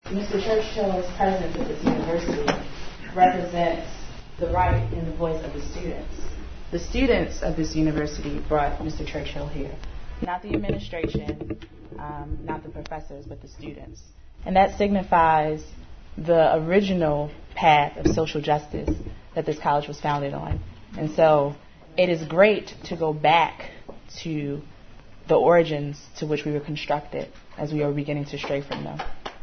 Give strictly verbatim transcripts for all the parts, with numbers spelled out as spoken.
Mister Churchill's presence at this university represents the right and the voice of the students. The students of this university brought Mister Churchill here, not the administration, um, not the professors, but the students. And that signifies the original path of social justice that this college was founded on. And so it is great to go back to the origins to which we were constructed as we are beginning to stray from them.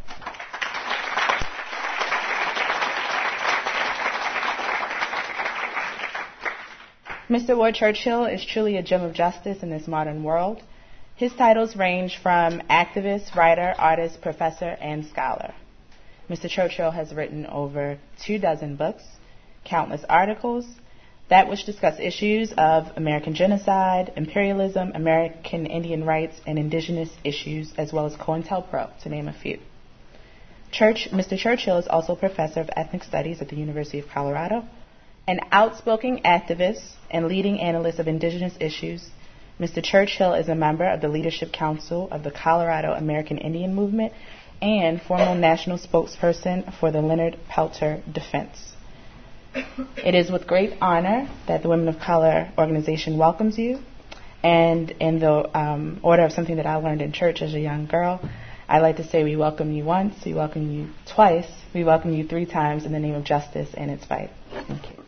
Mister Ward Churchill is truly a gem of justice in this modern world. His titles range from activist, writer, artist, professor, and scholar. Mister Churchill has written over two dozen books, countless articles, that which discuss issues of American genocide, imperialism, American Indian rights, and indigenous issues, as well as COINTELPRO, to name a few. Church, Mister Churchill is also professor of ethnic studies at the University of Colorado, an outspoken activist and leading analyst of indigenous issues. Mister Churchill is a member of the Leadership Council of the Colorado American Indian Movement and former national spokesperson for the Leonard Peltier Defense. It is with great honor that the Women of Color organization welcomes you. And in the um, order of something that I learned in church as a young girl, I like to say we welcome you once, we welcome you twice, we welcome you three times in the name of justice and its fight. Thank you.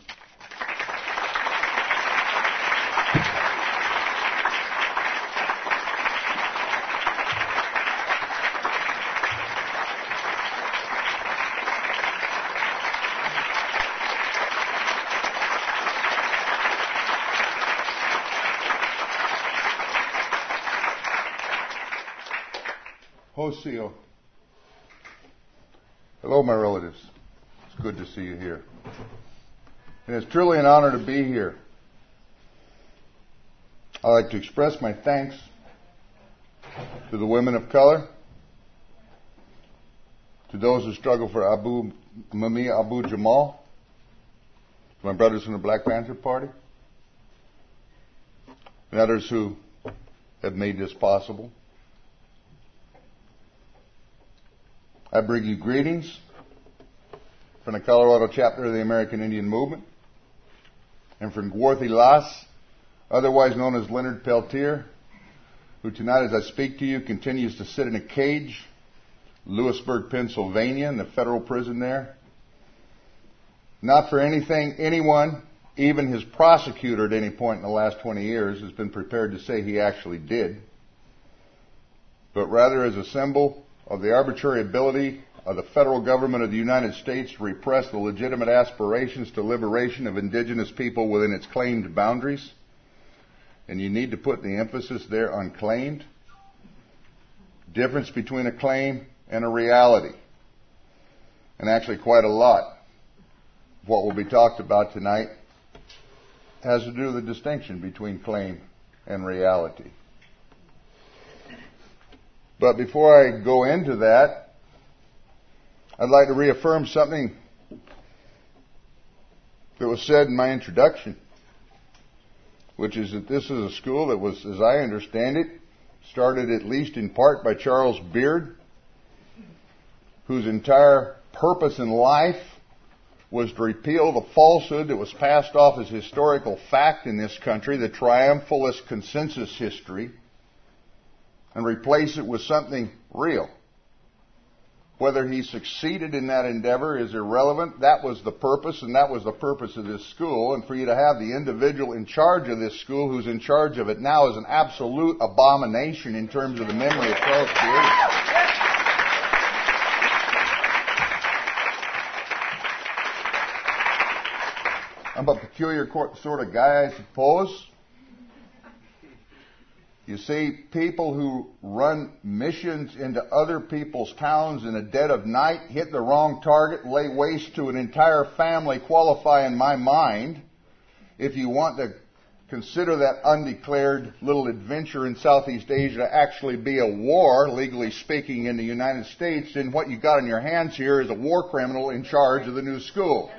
Hoseo. Hello, my relatives. It's good to see you here. And it's truly an honor to be here. I'd like to express my thanks to the women of color, to those who struggle for Abu Mumia Abu Jamal, to my brothers from the Black Panther Party, and others who have made this possible. I bring you greetings from the Colorado chapter of the American Indian Movement and from Gwarthy Las, otherwise known as Leonard Peltier, who tonight as I speak to you continues to sit in a cage, Lewisburg, Pennsylvania, in the federal prison there. Not for anything anyone, even his prosecutor at any point in the last twenty years, has been prepared to say he actually did, but rather as a symbol of the arbitrary ability of the federal government of the United States to repress the legitimate aspirations to liberation of indigenous people within its claimed boundaries. And you need to put the emphasis there on claimed. Difference between a claim and a reality. And actually quite a lot of what will be talked about tonight has to do with the distinction between claim and reality. But before I go into that, I'd like to reaffirm something that was said in my introduction, which is that this is a school that was, as I understand it, started at least in part by Charles Beard, whose entire purpose in life was to repeal the falsehood that was passed off as historical fact in this country, the triumphalist consensus history, and replace it with something real. Whether he succeeded in that endeavor is irrelevant. That was the purpose, and that was the purpose of this school. And for you to have the individual in charge of this school who's in charge of it now is an absolute abomination in terms of the memory of Charles Beard. I'm a peculiar sort of guy, I suppose. You see, people who run missions into other people's towns in the dead of night, hit the wrong target, lay waste to an entire family, qualify in my mind. If you want to consider that undeclared little adventure in Southeast Asia to actually be a war, legally speaking, in the United States, then what you got in your hands here is a war criminal in charge of the new school.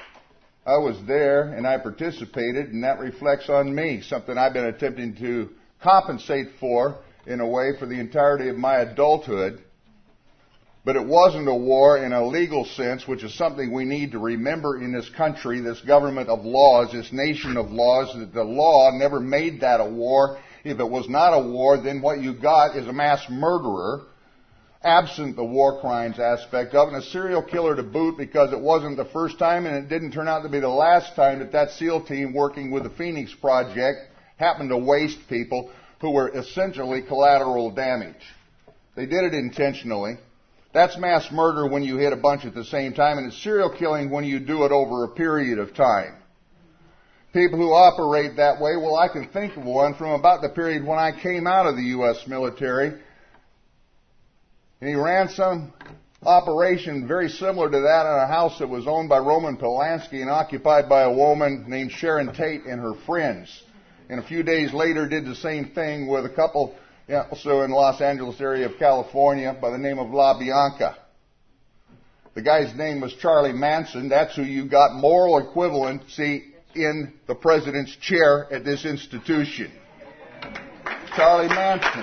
I was there and I participated, and that reflects on me, something I've been attempting to compensate for, in a way, for the entirety of my adulthood. But it wasn't a war in a legal sense, which is something we need to remember in this country, this government of laws, this nation of laws, that the law never made that a war. If it was not a war, then what you got is a mass murderer, absent the war crimes aspect of it, and a serial killer to boot, because it wasn't the first time and it didn't turn out to be the last time that that SEAL team working with the Phoenix Project happened to waste people who were essentially collateral damage. They did it intentionally. That's mass murder when you hit a bunch at the same time, and it's serial killing when you do it over a period of time. People who operate that way, well, I can think of one from about the period when I came out of the U S military. And he ran some operation very similar to that in a house that was owned by Roman Polanski and occupied by a woman named Sharon Tate and her friends. And a few days later did the same thing with a couple also in Los Angeles area of California by the name of La Bianca. The guy's name was Charlie Manson. That's who you got moral equivalency in the president's chair at this institution. Charlie Manson.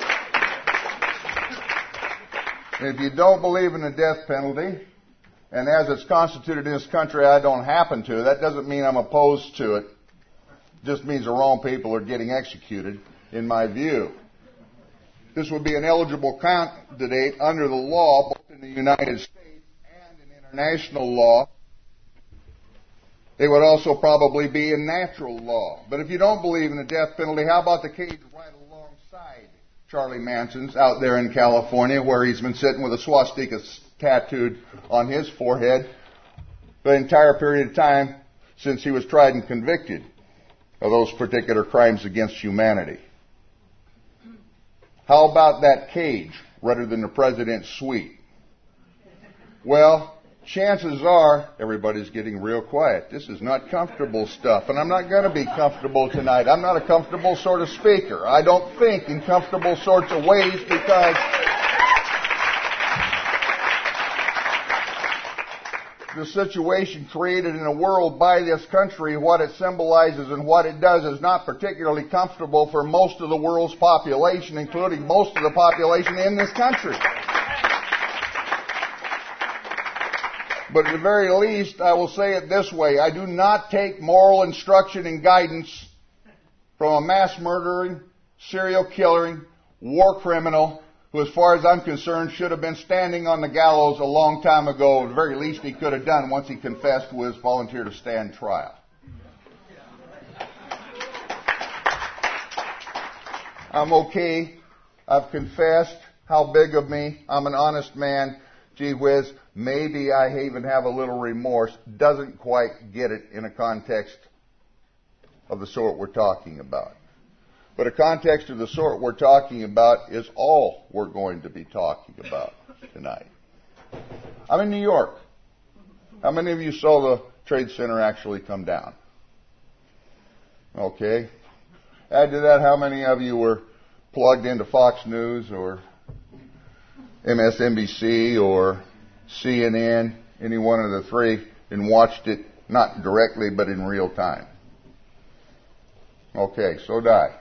If you don't believe in the death penalty, and as it's constituted in this country, I don't happen to, that doesn't mean I'm opposed to it. It just means the wrong people are getting executed, in my view. This would be an eligible candidate under the law, both in the United States and in international law. They would also probably be in natural law. But if you don't believe in the death penalty, how about the cage right alongside Charlie Manson's out there in California, where he's been sitting with a swastika tattooed on his forehead the entire period of time since he was tried and convicted of those particular crimes against humanity. How about that cage rather than the president's suite? Well, chances are, everybody's getting real quiet. This is not comfortable stuff, and I'm not going to be comfortable tonight. I'm not a comfortable sort of speaker. I don't think in comfortable sorts of ways, because the situation created in the world by this country, what it symbolizes and what it does, is not particularly comfortable for most of the world's population, including most of the population in this country. But at the very least, I will say it this way. I do not take moral instruction and guidance from a mass murdering, serial killing, war criminal who, as far as I'm concerned, should have been standing on the gallows a long time ago. At the very least he could have done once he confessed was volunteer to stand trial. I'm okay. I've confessed. How big of me? I'm an honest man. Gee whiz, maybe I even have a little remorse. Doesn't quite get it in a context of the sort we're talking about. But a context of the sort we're talking about is all we're going to be talking about tonight. I'm in New York. How many of you saw the Trade Center actually come down? Okay. Add to that, how many of you were plugged into Fox News or M S N B C or C N N, any one of the three, and watched it not directly but in real time? Okay, so did I.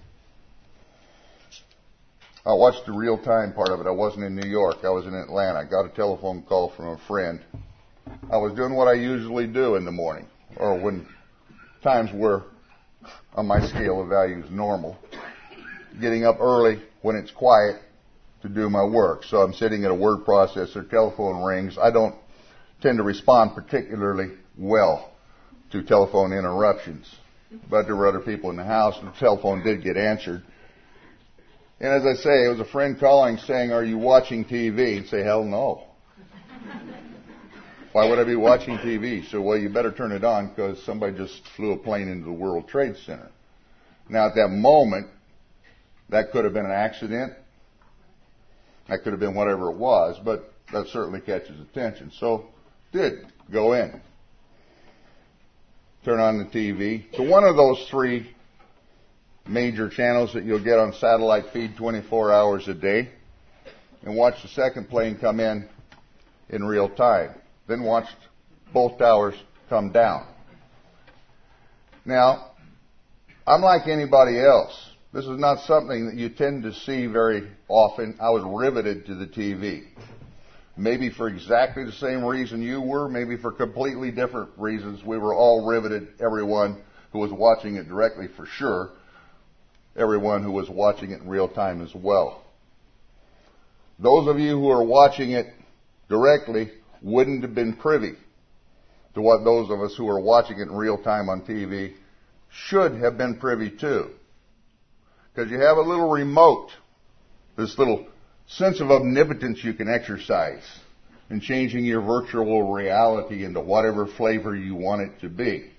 I watched the real time part of it. I wasn't in New York. I was in Atlanta. I got a telephone call from a friend. I was doing what I usually do in the morning, or when times were on my scale of values normal. Getting up early when it's quiet to do my work. So I'm sitting at a word processor, telephone rings. I don't tend to respond particularly well to telephone interruptions. But there were other people in the house, and the telephone did get answered. And as I say, it was a friend calling saying, "Are you watching T V?" And say, "Hell no." Why would I be watching T V? So, well, you better turn it on because somebody just flew a plane into the World Trade Center. Now, at that moment, that could have been an accident. That could have been whatever it was, but that certainly catches attention. So, did go in. Turn on the T V. To one of those three major channels that you'll get on satellite feed twenty-four hours a day, and watch the second plane come in in real time. Then watched both towers come down. Now, I'm like anybody else. This is not something that you tend to see very often. I was riveted to the T V. Maybe for exactly the same reason you were, maybe for completely different reasons. We were all riveted, everyone who was watching it directly for sure, everyone who was watching it in real time as well. Those of you who are watching it directly wouldn't have been privy to what those of us who are watching it in real time on T V should have been privy to. Because you have a little remote, this little sense of omnipotence you can exercise in changing your virtual reality into whatever flavor you want it to be.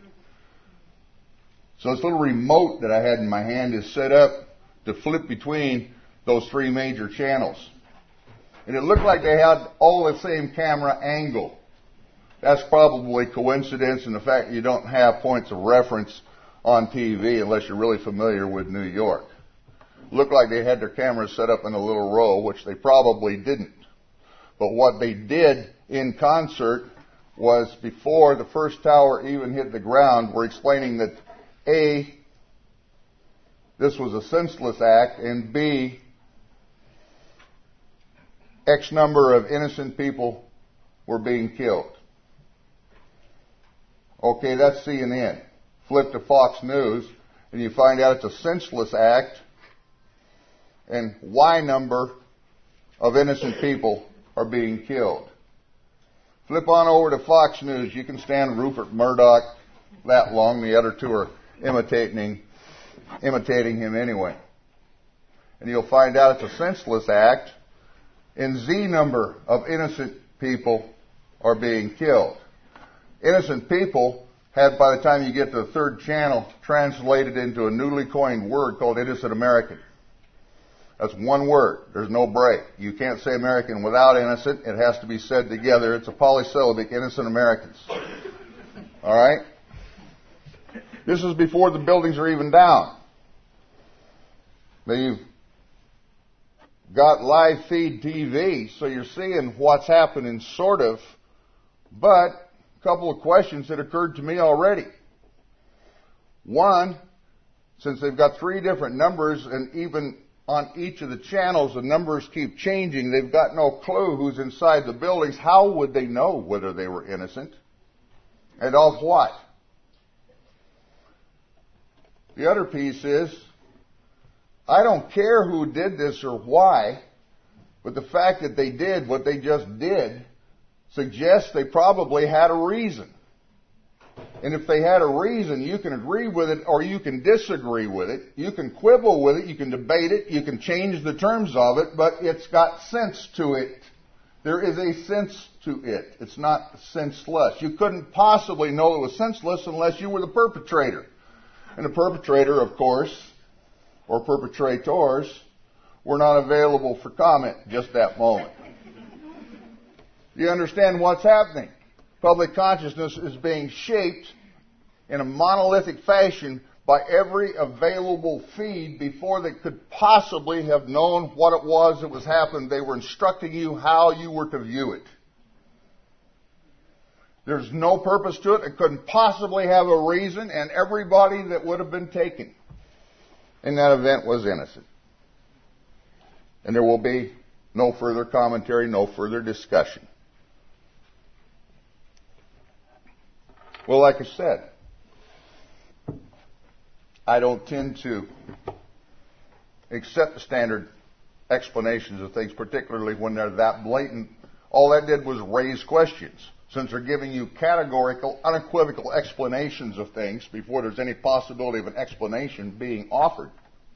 So this little remote that I had in my hand is set up to flip between those three major channels. And it looked like they had all the same camera angle. That's probably coincidence in the fact that you don't have points of reference on T V unless you're really familiar with New York. Looked like they had their cameras set up in a little row, which they probably didn't. But what they did in concert was, before the first tower even hit the ground, were explaining that A, this was a senseless act, and B, X number of innocent people were being killed. Okay, that's C N N. Flip to Fox News, and you find out it's a senseless act, and Y number of innocent people are being killed. Flip on over to Fox News. You can stand Rupert Murdoch that long. The other two are imitating, imitating him anyway. And you'll find out it's a senseless act, and Z number of innocent people are being killed. Innocent people had, by the time you get to the third channel, translated into a newly coined word called innocent American. That's one word. There's no break. You can't say American without innocent. It has to be said together. It's a polysyllabic, innocent Americans. All right? This is before the buildings are even down. They've got live feed T V, so you're seeing what's happening, sort of. But a couple of questions that occurred to me already. One, since they've got three different numbers, and even on each of the channels the numbers keep changing, they've got no clue who's inside the buildings. How would they know whether they were innocent? And of what? The other piece is, I don't care who did this or why, but the fact that they did what they just did suggests they probably had a reason. And if they had a reason, you can agree with it or you can disagree with it. You can quibble with it, you can debate it, you can change the terms of it, but it's got sense to it. There is a sense to it. It's not senseless. You couldn't possibly know it was senseless unless you were the perpetrator. And the perpetrator, of course, or perpetrators, were not available for comment just that moment. You understand what's happening? Public consciousness is being shaped in a monolithic fashion by every available feed before they could possibly have known what it was that was happening. They were instructing you how you were to view it. There's no purpose to it. It couldn't possibly have a reason, and everybody that would have been taken in that event was innocent. And there will be no further commentary, no further discussion. Well, like I said, I don't tend to accept the standard explanations of things, particularly when they're that blatant. All that did was raise questions. Since they're giving you categorical, unequivocal explanations of things before there's any possibility of an explanation being offered,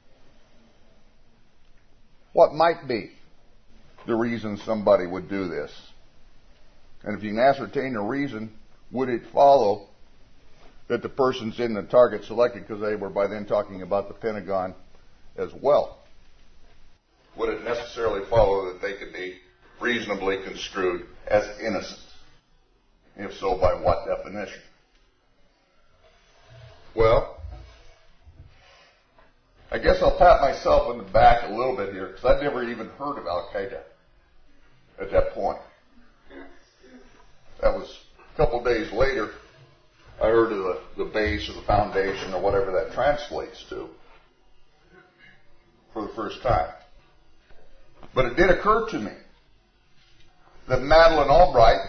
what might be the reason somebody would do this? And if you can ascertain the reason, would it follow that the person's in the target selected, because they were by then talking about the Pentagon as well? Would it necessarily follow that they could be reasonably construed as innocent? If so, by what definition? Well, I guess I'll pat myself on the back a little bit here, because I'd never even heard of Al-Qaeda at that point. That was a couple of days later, I heard of the, the base or the foundation or whatever that translates to. for the first time. But it did occur to me that Madeleine Albright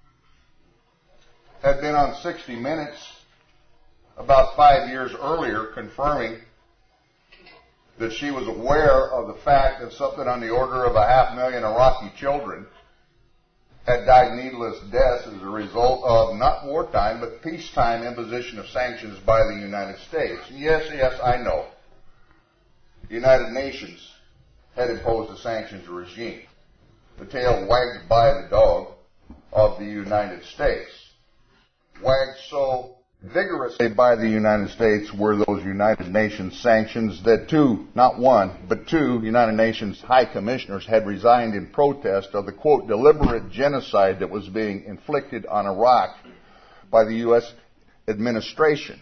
had been on sixty minutes about five years earlier confirming that she was aware of the fact that something on the order of a half million Iraqi children had died needless deaths as a result of not wartime but peacetime imposition of sanctions by the United States. Yes, yes, I know. The United Nations had imposed a sanctions regime. The tail wagged by the dog of the United States. Wagged so vigorously by the United States were those United Nations sanctions that two, not one, but two United Nations high commissioners had resigned in protest of the, quote, deliberate genocide that was being inflicted on Iraq by the U S administration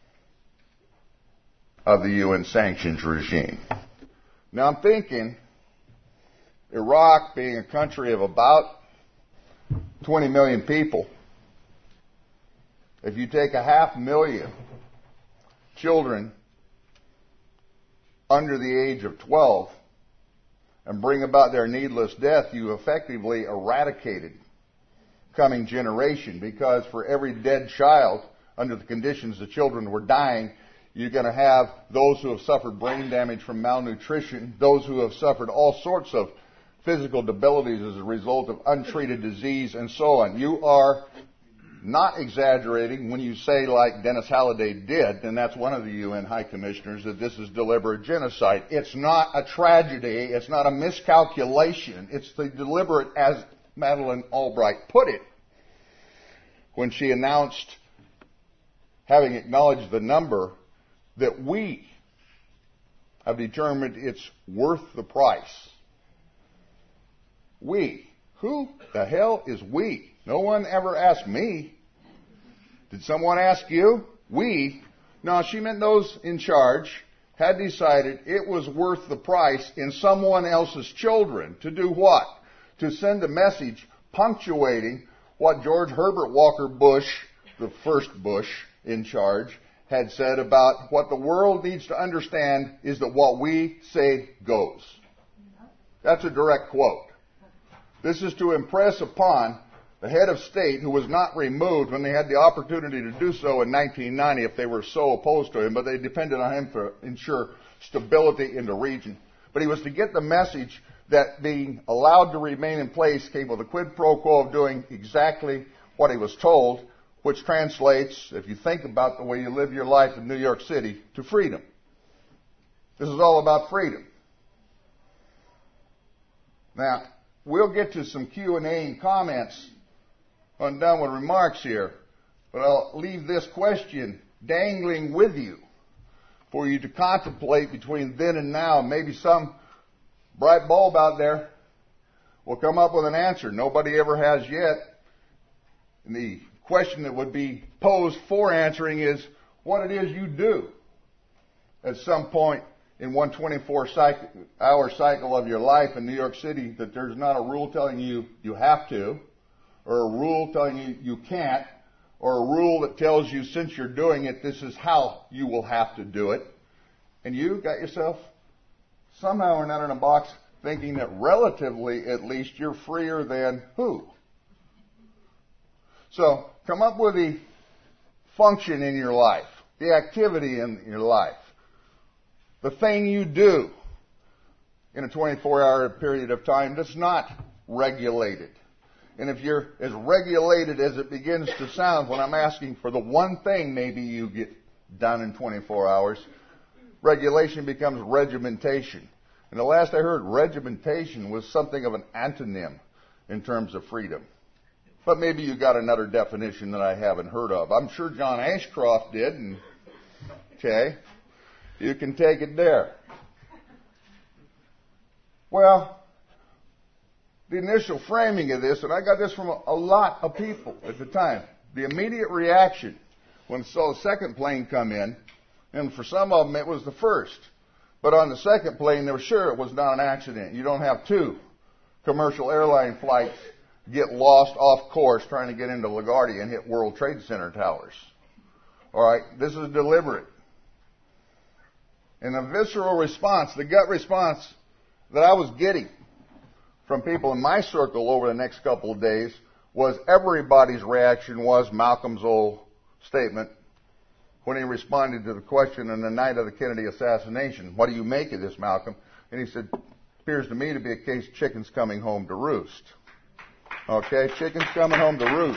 of the U N sanctions regime. Now I'm thinking, Iraq being a country of about twenty million people, if you take a half million children under the age of twelve and bring about their needless death, you effectively eradicated coming generation, because for every dead child, under the conditions the children were dying, you're going to have those who have suffered brain damage from malnutrition, those who have suffered all sorts of physical debilities as a result of untreated disease, and so on. You are not exaggerating when you say, like Dennis Halliday did, and that's one of the U N High Commissioners, that this is deliberate genocide. It's not a tragedy. It's not a miscalculation. It's the deliberate, as Madeleine Albright put it, when she announced, having acknowledged the number, that we have determined it's worth the price. We. Who the hell is we? No one ever asked me. Did someone ask you? We. No, she meant those in charge had decided it was worth the price in someone else's children. To do what? To send a message punctuating what George Herbert Walker Bush, the first Bush in charge, had said about what the world needs to understand is that what we say goes. That's a direct quote. This is to impress upon the head of state, who was not removed when they had the opportunity to do so in nineteen ninety if they were so opposed to him, but they depended on him to ensure stability in the region. But he was to get the message that being allowed to remain in place came with a quid pro quo of doing exactly what he was told, which translates, if you think about the way you live your life in New York City, to freedom. This is all about freedom. Now, we'll get to some Q and A and comments on downward remarks here, but I'll leave this question dangling with you for you to contemplate between then and now. Maybe some bright bulb out there will come up with an answer nobody ever has yet. And the question that would be posed for answering is what it is you do at some point in one twenty-four hour cycle of your life in New York City, that there's not a rule telling you you have to, or a rule telling you you can't, or a rule that tells you since you're doing it, this is how you will have to do it. And you got yourself somehow or another in a box thinking that relatively, at least, you're freer than who? So, come up with the function in your life, the activity in your life, the thing you do in a twenty-four hour period of time that's not regulated. And if you're as regulated as it begins to sound when I'm asking for the one thing maybe you get done in twenty-four hours, regulation becomes regimentation. And the last I heard, regimentation was something of an antonym in terms of freedom. But maybe you got another definition that I haven't heard of. I'm sure John Ashcroft did, and okay, you can take it there. Well, the initial framing of this, and I got this from a, a lot of people at the time, the immediate reaction when I saw the second plane come in, and for some of them it was the first, but on the second plane they were sure it was not an accident. You don't have two commercial airline flights get lost off course trying to get into LaGuardia and hit World Trade Center towers. All right, this is deliberate. And the visceral response, the gut response that I was getting from people in my circle over the next couple of days was everybody's reaction was Malcolm's old statement when he responded to the question on the night of the Kennedy assassination, what do you make of this, Malcolm? And he said, appears to me to be a case of chickens coming home to roost. Okay, chickens coming home to roost.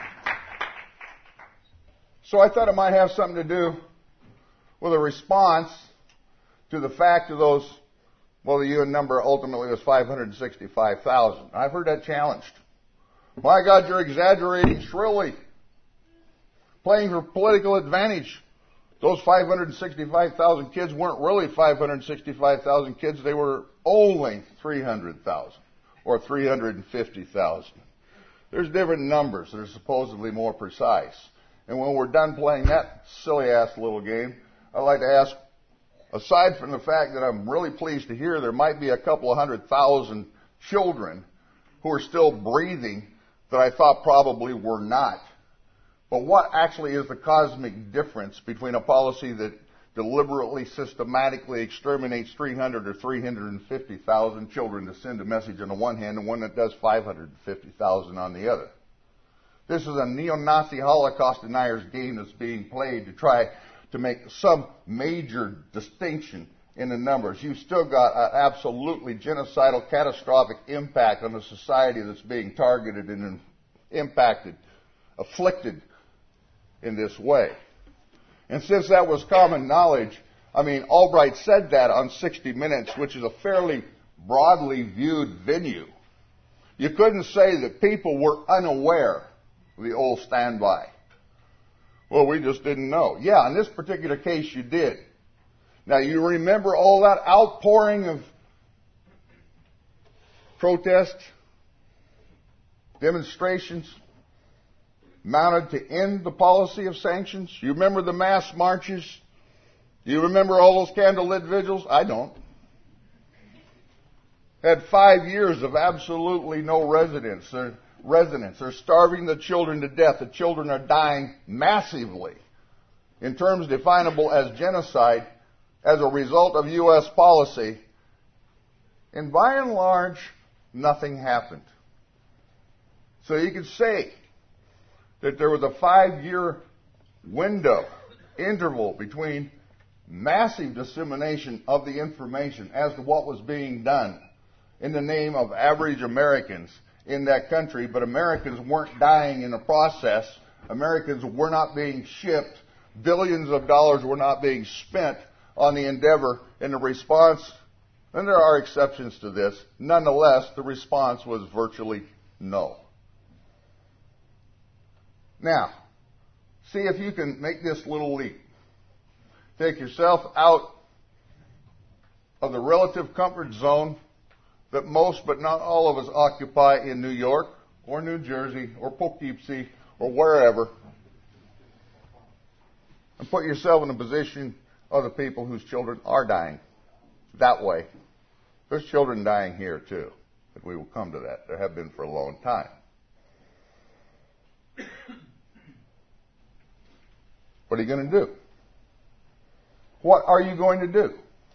So I thought it might have something to do with a response to the fact of those, well, the U N number ultimately was five hundred sixty-five thousand. I've heard that challenged. My God, you're exaggerating shrilly, playing for political advantage. Those five hundred sixty-five thousand kids weren't really five hundred sixty-five thousand kids. They were only three hundred thousand or three hundred fifty thousand. There's different numbers that are supposedly more precise. And when we're done playing that silly-ass little game, I'd like to ask, aside from the fact that I'm really pleased to hear there might be a couple of hundred thousand children who are still breathing that I thought probably were not. But what actually is the cosmic difference between a policy that deliberately, systematically exterminates three hundred or three hundred fifty thousand children to send a message on the one hand and one that does five hundred fifty thousand on the other? This is a neo-Nazi Holocaust denier's game that's being played to try to make some major distinction in the numbers. You've still got an absolutely genocidal, catastrophic impact on the society that's being targeted and impacted, afflicted in this way. And since that was common knowledge, I mean, Albright said that on sixty minutes, which is a fairly broadly viewed venue. You couldn't say that people were unaware of the old standby. Well, we just didn't know. Yeah, in this particular case, you did. Now, you remember all that outpouring of protest, demonstrations, mounted to end the policy of sanctions? You remember the mass marches? You remember all those candlelit vigils? I don't. Had five years of absolutely no residents. They're, residents. They're starving the children to death. The children are dying massively in terms definable as genocide as a result of U S policy. And by and large, nothing happened. So you could say that there was a five-year window, interval between massive dissemination of the information as to what was being done in the name of average Americans in that country, but Americans weren't dying in the process. Americans were not being shipped. Billions of dollars were not being spent on the endeavor, and the response, and there are exceptions to this, nonetheless, the response was virtually no. Now, see if you can make this little leap. Take yourself out of the relative comfort zone that most but not all of us occupy in New York or New Jersey or Poughkeepsie or wherever, and put yourself in the position of the people whose children are dying. That way. There's children dying here too, but we will come to that. There have been for a long time. What are you going to do? What are you going to do?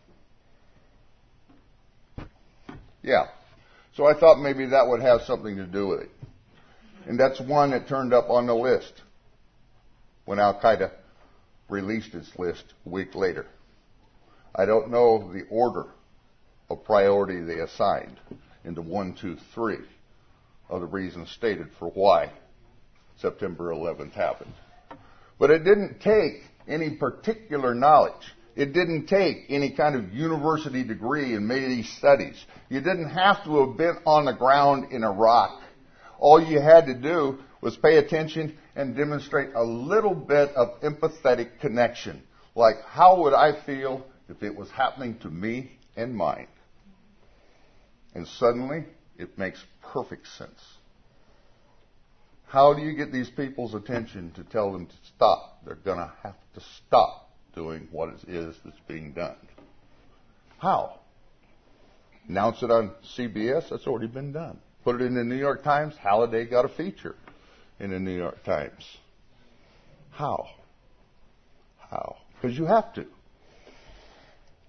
Yeah. So I thought maybe that would have something to do with it. And that's one that turned up on the list when Al-Qaeda released its list a week later. I don't know the order of priority they assigned into one, two, three of the reasons stated for why September eleventh happened. But it didn't take any particular knowledge. It didn't take any kind of university degree in many studies. You didn't have to have been on the ground in Iraq. All you had to do was pay attention and demonstrate a little bit of empathetic connection. Like, how would I feel if it was happening to me and mine? And suddenly, it makes perfect sense. How do you get these people's attention to tell them to stop? They're going to have to stop doing what it is that's being done. How? Announce it on C B S? That's already been done. Put it in the New York Times? Halliday got a feature in the New York Times. How? How? Because you have to.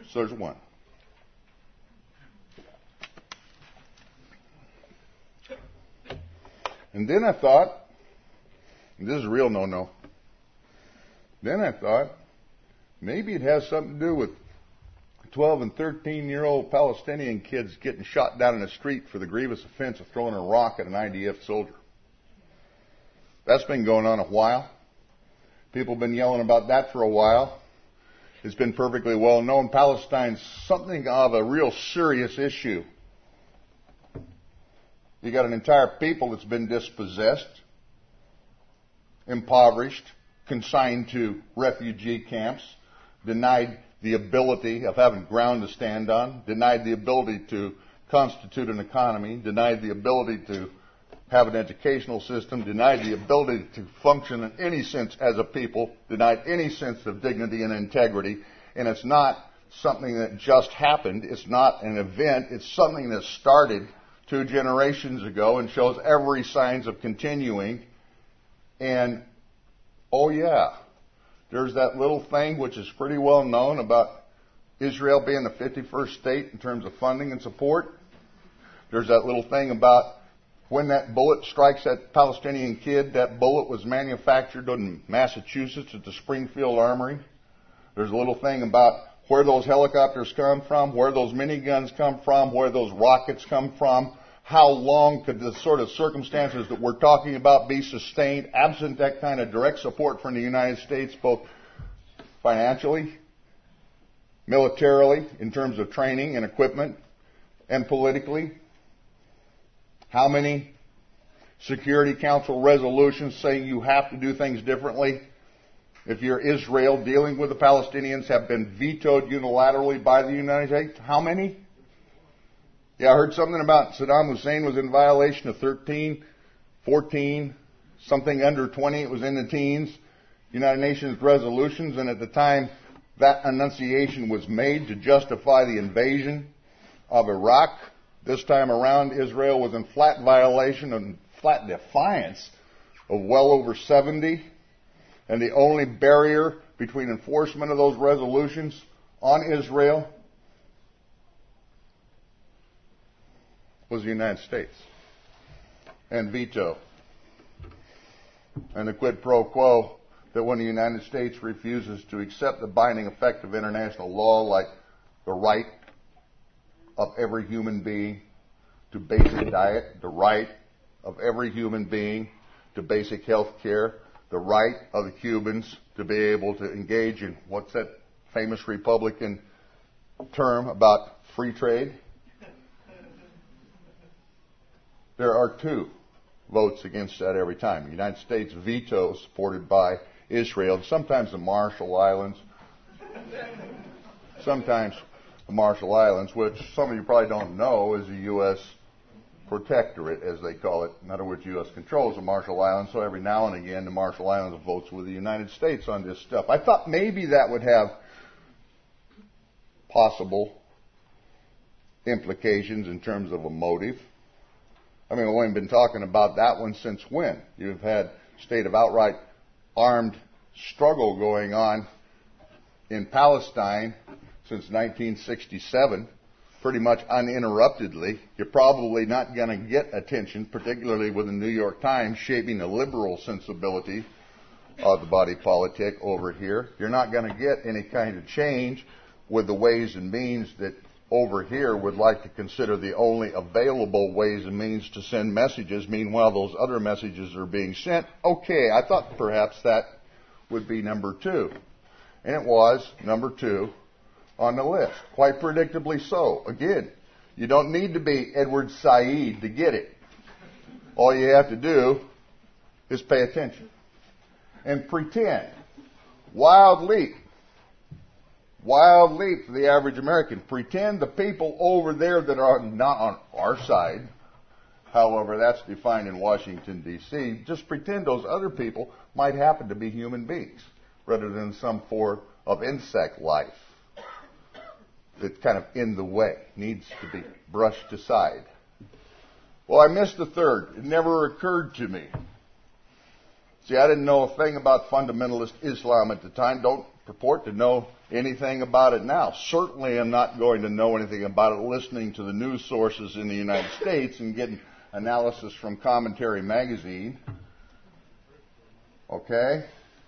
So there's one. And then I thought, this is a real no-no. Then I thought, maybe it has something to do with twelve and thirteen-year-old Palestinian kids getting shot down in the street for the grievous offense of throwing a rock at an I D F soldier. That's been going on a while. People have been yelling about that for a while. It's been perfectly well known. Palestine's something of a real serious issue. You got an entire people that's been dispossessed, impoverished, consigned to refugee camps, denied the ability of having ground to stand on, denied the ability to constitute an economy, denied the ability to have an educational system, denied the ability to function in any sense as a people, denied any sense of dignity and integrity. And it's not something that just happened. It's not an event. It's something that started two generations ago and shows every signs of continuing. And, oh yeah, there's that little thing which is pretty well known about Israel being the fifty-first state in terms of funding and support. There's that little thing about when that bullet strikes that Palestinian kid, that bullet was manufactured in Massachusetts at the Springfield Armory. There's a little thing about where those helicopters come from, where those miniguns come from, where those rockets come from. How long could the sort of circumstances that we're talking about be sustained absent that kind of direct support from the United States, both financially, militarily, in terms of training and equipment, and politically? How many Security Council resolutions saying you have to do things differently if you're Israel dealing with the Palestinians have been vetoed unilaterally by the United States? How many? Yeah, I heard something about Saddam Hussein was in violation of thirteen, fourteen, something under twenty. It was in the teens. United Nations resolutions, and at the time that enunciation was made to justify the invasion of Iraq. This time around, Israel was in flat violation and flat defiance of well over seventy. And the only barrier between enforcement of those resolutions on Israel was the United States. And veto. And the quid pro quo that when the United States refuses to accept the binding effect of international law, like the right of every human being to basic diet, the right of every human being to basic health care, the right of the Cubans to be able to engage in what's that famous Republican term about free trade? There are two votes against that every time. The United States veto supported by Israel, and sometimes the Marshall Islands, sometimes the Marshall Islands, which some of you probably don't know is a U S protectorate, as they call it. In other words, U S controls the Marshall Islands, so every now and again the Marshall Islands votes with the United States on this stuff. I thought maybe that would have possible implications in terms of a motive. I mean, we've only been talking about that one since when? You've had a state of outright armed struggle going on in Palestine since nineteen sixty-seven, pretty much uninterruptedly. You're probably not going to get attention, particularly with the New York Times shaping a liberal sensibility of the body politic over here. You're not going to get any kind of change with the ways and means that over here would like to consider the only available ways and means to send messages. Meanwhile, those other messages are being sent. Okay, I thought perhaps that would be number two. And it was number two on the list. Quite predictably so. Again, you don't need to be Edward Said to get it. All you have to do is pay attention. And pretend. Wild leap. Wild leap for the average American. Pretend the people over there that are not on our side, however that's defined in Washington, D C, just pretend those other people might happen to be human beings rather than some form of insect life that's kind of in the way, needs to be brushed aside. Well, I missed the third. It never occurred to me. See, I didn't know a thing about fundamentalist Islam at the time. Don't purport to know anything about it now. Certainly I'm not going to know anything about it listening to the news sources in the United States and getting analysis from Commentary Magazine. Okay?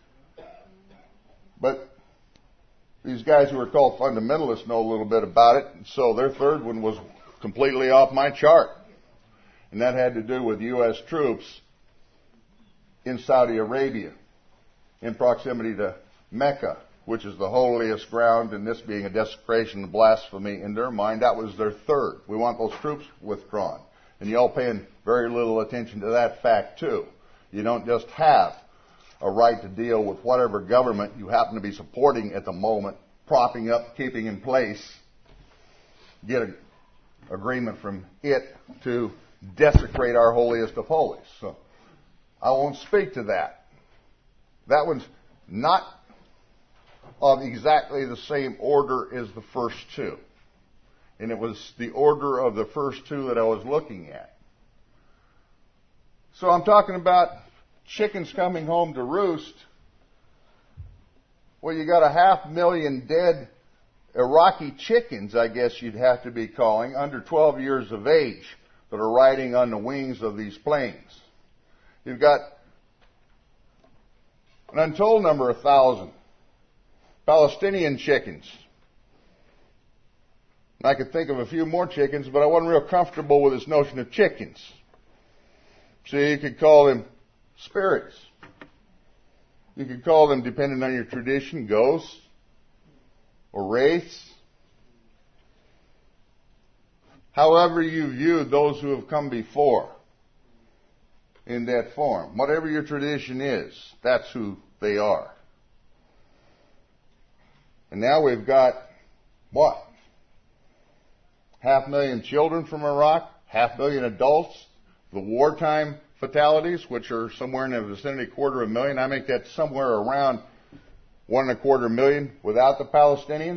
But these guys who are called fundamentalists know a little bit about it, and so their third one was completely off my chart. And that had to do with U S troops in Saudi Arabia, in proximity to Mecca, which is the holiest ground, and this being a desecration and blasphemy in their mind. That was their third. We want those troops withdrawn. And y'all paying very little attention to that fact, too. You don't just have a right to deal with whatever government you happen to be supporting at the moment, propping up, keeping in place, get an agreement from it to desecrate our holiest of holies. So I won't speak to that. That one's not of exactly the same order as the first two. And it was the order of the first two that I was looking at. So I'm talking about chickens coming home to roost. Well, you got a half million dead Iraqi chickens, I guess you'd have to be calling, under twelve years of age, that are riding on the wings of these planes. You've got an untold number of thousand Palestinian chickens. I could think of a few more chickens, but I wasn't real comfortable with this notion of chickens. So you could call them spirits. You could call them, depending on your tradition, ghosts or wraiths. However you view those who have come before in that form. Whatever your tradition is, that's who they are. And now we've got, what? Half million children from Iraq, half million adults, the wartime fatalities, which are somewhere in the vicinity of a quarter of a million. I make that somewhere around one and a quarter million without the Palestinians.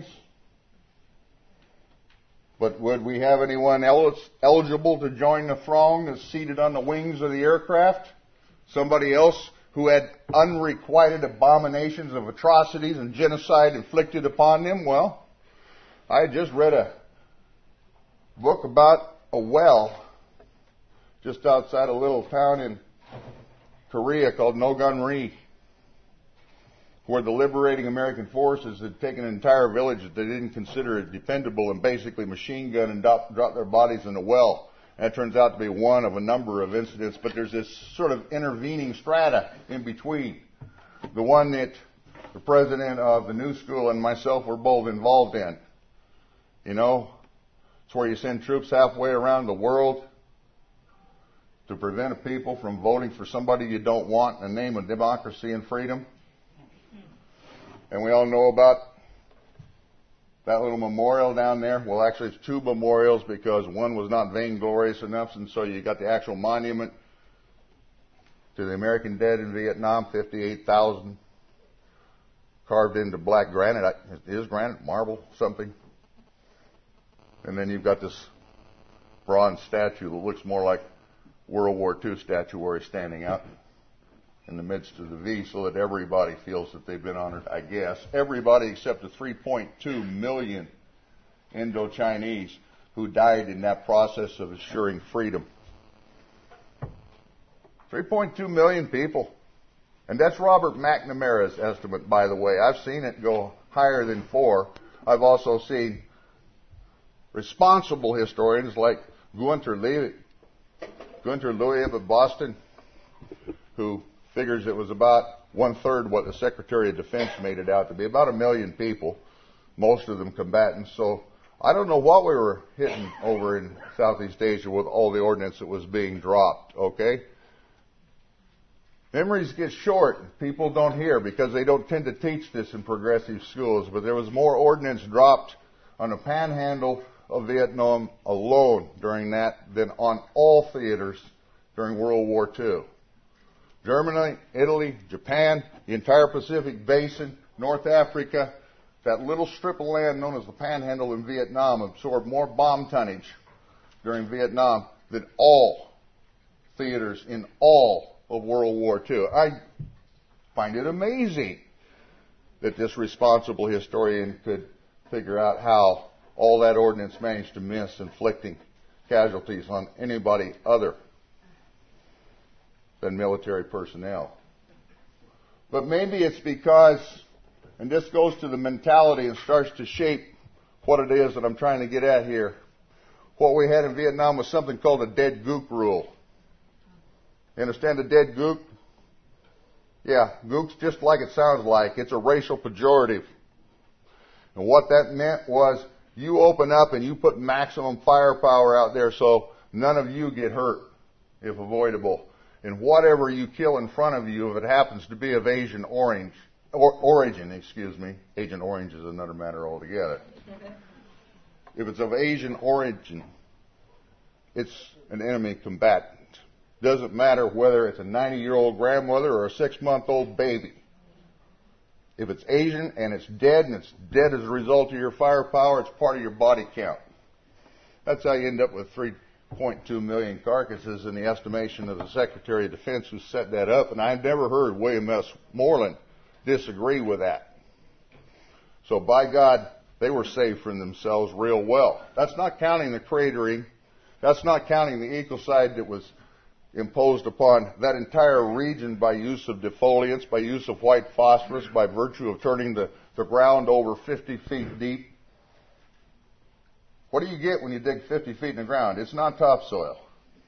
But would we have anyone else eligible to join the throng that's seated on the wings of the aircraft? Somebody else who had unrequited abominations of atrocities and genocide inflicted upon them? Well, I had just read a book about a well just outside a little town in Korea called Nogunri, where the liberating American forces had taken an entire village that they didn't consider dependable and basically machine gun and dropped their bodies in the well. And that turns out to be one of a number of incidents, but there's this sort of intervening strata in between. The one that the president of the New School and myself were both involved in. You know, it's where you send troops halfway around the world to prevent a people from voting for somebody you don't want in the name of democracy and freedom. And we all know about that little memorial down there. Well, actually, it's two memorials because one was not vainglorious enough, and so you got the actual monument to the American dead in Vietnam, fifty-eight thousand, carved into black granite. It is granite, marble, something. And then you've got this bronze statue that looks more like World War Two statuary standing out in the midst of the V so that everybody feels that they've been honored, I guess. Everybody except the three point two million Indo-Chinese who died in that process of assuring freedom. three point two million people. And that's Robert McNamara's estimate, by the way. I've seen it go higher than four. I've also seen responsible historians like Gunter Leavitt, Gunter Leavitt of Boston, who figures it was about one-third what the Secretary of Defense made it out to be, about a million people, most of them combatants. So I don't know what we were hitting over in Southeast Asia with all the ordnance that was being dropped, okay? Memories get short. People don't hear because they don't tend to teach this in progressive schools, but there was more ordnance dropped on the panhandle of Vietnam alone during that than on all theaters during World War Two. Germany, Italy, Japan, the entire Pacific Basin, North Africa, that little strip of land known as the Panhandle in Vietnam absorbed more bomb tonnage during Vietnam than all theaters in all of World War Two. I find it amazing that this responsible historian could figure out how all that ordnance managed to miss, inflicting casualties on anybody other than military personnel. But maybe it's because, and this goes to the mentality and starts to shape what it is that I'm trying to get at here. What we had in Vietnam was something called a dead gook rule. You understand the dead gook? Yeah, gook's just like it sounds like. It's a racial pejorative. And what that meant was you open up and you put maximum firepower out there so none of you get hurt, if avoidable. And whatever you kill in front of you, if it happens to be of Asian orange, or, origin, excuse me, Agent Orange is another matter altogether. If it's of Asian origin, it's an enemy combatant. Doesn't matter whether it's a ninety-year-old grandmother or a six-month-old baby. If it's Asian and it's dead, and it's dead as a result of your firepower, it's part of your body count. That's how you end up with three point two million carcasses in the estimation of the Secretary of Defense who set that up, and I've never heard William S. Moreland disagree with that. So by God, they were saved from themselves real well. That's not counting the cratering. That's not counting the ecocide that was imposed upon that entire region by use of defoliants, by use of white phosphorus, by virtue of turning the, the ground over fifty feet deep. What do you get when you dig fifty feet in the ground? It's not topsoil.